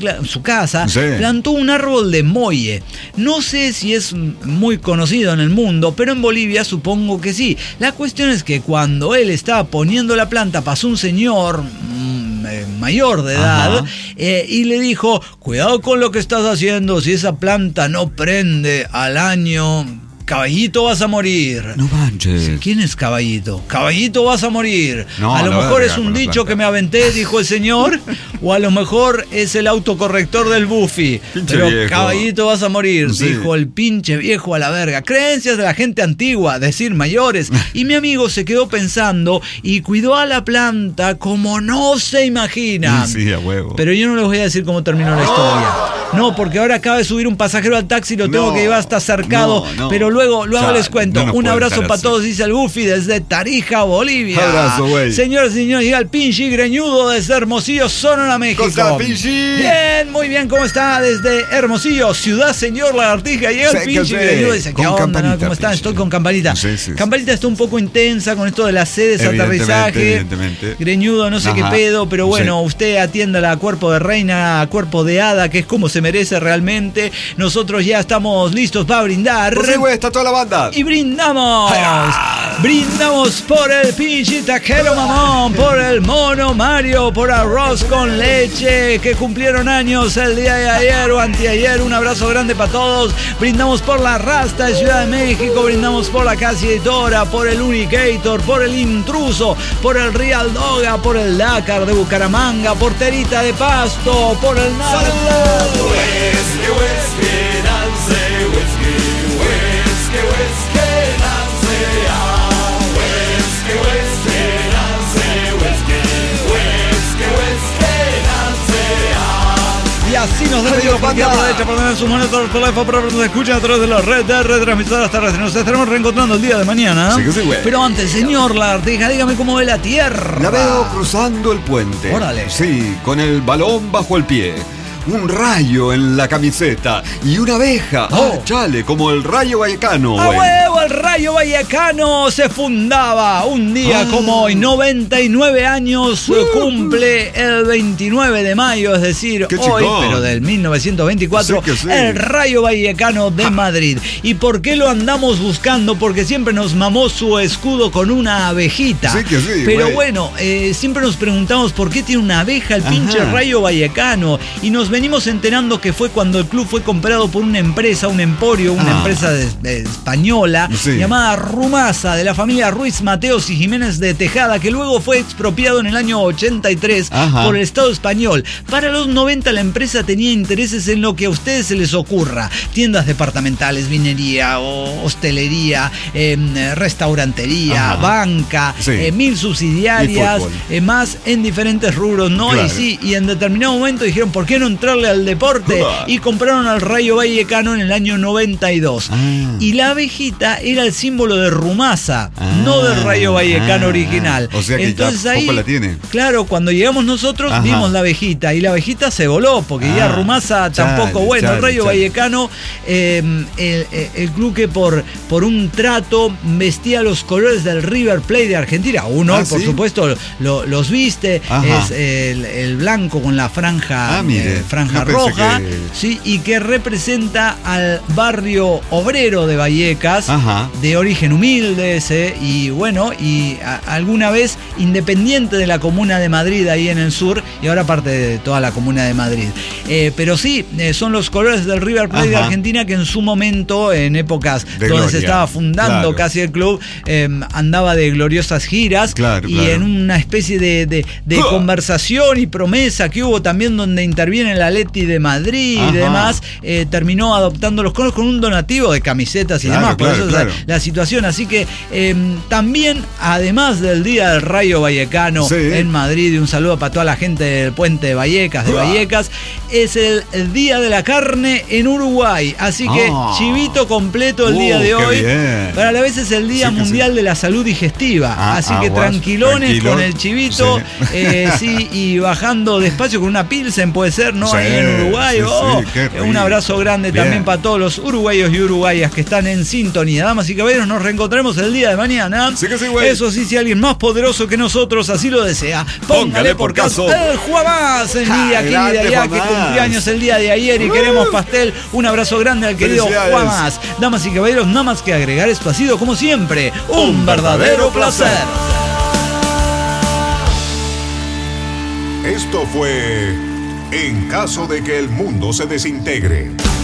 casa, Sí. plantó un árbol de molle. No sé si es muy conocido en el mundo, pero en Bolivia supongo que sí. La cuestión es que cuando él estaba poniendo la planta, pasó un señor mmm, eh, mayor de edad eh, y le dijo: cuidado con lo que estás haciendo, si esa planta no prende al año, caballito, vas a morir. No manches. ¿Quién es caballito? Caballito, vas a morir. No, a lo no mejor voy a es un con la dicho planta. que me aventé, dijo el señor, o a lo mejor es el autocorrector del Buffy. Pinche Pero viejo. caballito, vas a morir, Sí. dijo el pinche viejo a la verga. Creencias de la gente antigua, decir mayores. Y mi amigo se quedó pensando y cuidó a la planta como no se imagina. Sí, a huevo. Pero yo no les voy a decir cómo terminó la historia. No, porque ahora acaba de subir un pasajero al taxi y lo tengo No, que llevar hasta cercado. no, no. Pero luego, luego Chale, les cuento. no nos Un puede abrazo dejar para así. todos, dice el Buffy desde Tarija, Bolivia. Abrazo, güey. Señores y señores, llega el pinche greñudo desde Hermosillo, Sonora, México. ¿Cómo está, pinche? Bien, muy bien, ¿cómo está? Desde Hermosillo, ciudad señor Lagartija. Llega el Sí, pinche que sí. greñudo. Dice, ¿qué Con onda? campanita, ¿no? ¿Cómo están? pinche. Estoy con Campanita. Sí, sí, sí. Campanita está un poco intensa con esto de las sedes, Evidentemente, aterrizaje. evidentemente. Greñudo, no sé Ajá. qué pedo, pero bueno, Sí. usted atiéndala a cuerpo de reina, a cuerpo de hada, que es como se merece realmente. Nosotros ya estamos listos para brindar. Pues sí, güey, está toda la banda. Y brindamos. Brindamos por el pinche taquero mamón, por el mono Mario, por arroz con leche, que cumplieron años el día de ayer o anteayer. Un abrazo grande para todos. Brindamos por la Rasta de Ciudad de México, brindamos por la Casi Editora, por el Unicator, por el Intruso, por el Real Doga, por el Dakar de Bucaramanga, por Terita de Pasto, por el Nardo. Y así nos da Adiós, Dios, porque banda. aprovecha para tener sus monitores por teléfono, pero nos escuchan a través de la red de retransmisoras terrestres. Nos estaremos reencontrando el día de mañana. Sí que sí, güey. Pero antes, señor Lagartija, dígame cómo ve la tierra. La veo cruzando el puente. Órale. Sí, con el balón bajo el pie. Un rayo en la camiseta y una abeja. Oh. Ah, chale, como el Rayo Vallecano, ¡A güey. huevo! El Rayo Vallecano se fundaba un día Ah. como hoy. noventa y nueve años Uh. cumple el veintinueve de mayo, es decir, Qué hoy, chingón. pero del mil novecientos veinticuatro, Sí que sí. el Rayo Vallecano de Madrid. ¿Y por qué lo andamos buscando? Porque siempre nos mamó su escudo con una abejita. Sí que sí, pero güey. bueno, eh, siempre nos preguntamos por qué tiene una abeja el Ajá. pinche Rayo Vallecano. Y nos venimos enterando que fue cuando el club fue comprado por una empresa, un emporio, una Ah. empresa de- de española Sí. llamada Rumasa, de la familia Ruiz Mateos y Jiménez de Tejada, que luego fue expropiado en el año ochenta y tres Ajá. por el Estado español. Para los noventa la empresa tenía intereses en lo que a ustedes se les ocurra: tiendas departamentales, vinería, o- hostelería, eh, restaurantería, Ajá. banca, Sí. eh, mil Y subsidiarias, fútbol. eh, más en diferentes rubros, ¿no? Claro. Y sí, y en determinado momento dijeron, ¿por qué no entrarle al deporte? Ah. Y compraron al Rayo Vallecano en el año noventa y dos. Ah. Y la abejita era el símbolo de Rumasa, Ah. no del Rayo Vallecano Ah. original. O sea que Entonces ya ahí, poco la tiene. claro, cuando llegamos nosotros Ajá. vimos la abejita y la abejita se voló porque ya Ah, Rumasa tampoco. chale, Bueno, el chale, Rayo chale. Vallecano, eh, el, el- el club que por, por un trato vestía los colores del River Plate de Argentina. Uno, Ah, por ¿sí? supuesto, lo- los viste. Ajá. Es el, el blanco con la franja, Ah, mire, eh, franja yo pensé roja, que- sí, y que representa al barrio obrero de Vallecas, Ajá. de origen humilde ese, y bueno, y a- alguna vez independiente de la Comuna de Madrid ahí en el sur, y ahora parte de toda la Comuna de Madrid. Eh, pero sí, eh, son los colores del River Plate de Ajá. Argentina, que en su momento, en épocas De donde gloria, se estaba fundando claro. casi el club, eh, andaba de gloriosas giras, Claro, y claro. en una especie de, de- de ¡Ah! conversación y promesa que hubo también donde interviene el Atleti de Madrid Ajá. y demás, eh, terminó adoptando los colores con un donativo de camisetas y Claro, demás. Por claro, eso es la- claro. la situación. Así que eh, también, además del Día del Rayo Vallecano Sí. en Madrid, y un saludo para toda la gente del puente de Vallecas, de ¡Ah! Vallecas, es el, el Día de la Carne en Uruguay. Así que Ah. chivito completo el Uh, día de qué hoy. bien. Pero a la vez es el Día Sí que Mundial sí. de la Salud Digestiva. Ah, Así que aguas, tranquilones tranquilo. con el chivito. Sí. eh, sí, y bajando despacio con una Pilsen, puede ser, ¿no? Sí, Ahí en Uruguay. sí, oh, sí, qué un rico. abrazo grande Bien. también para todos los uruguayos y uruguayas que están en sintonía. Damos damas y caballeros, nos reencontraremos el día de mañana. Sí que sí, güey. Eso sí, si alguien más poderoso que nosotros así lo desea, póngale, Póngale por por caso. caso. El Juamás, el día aquí de grande allá, que Juamás. cumpleaños el día de ayer y queremos pastel. Un abrazo grande al querido Felicidades. Juamás. Damas y caballeros, nada más que agregar, esto ha sido como siempre un, Un verdadero verdadero placer. placer. Esto fue En caso de que el mundo se desintegre.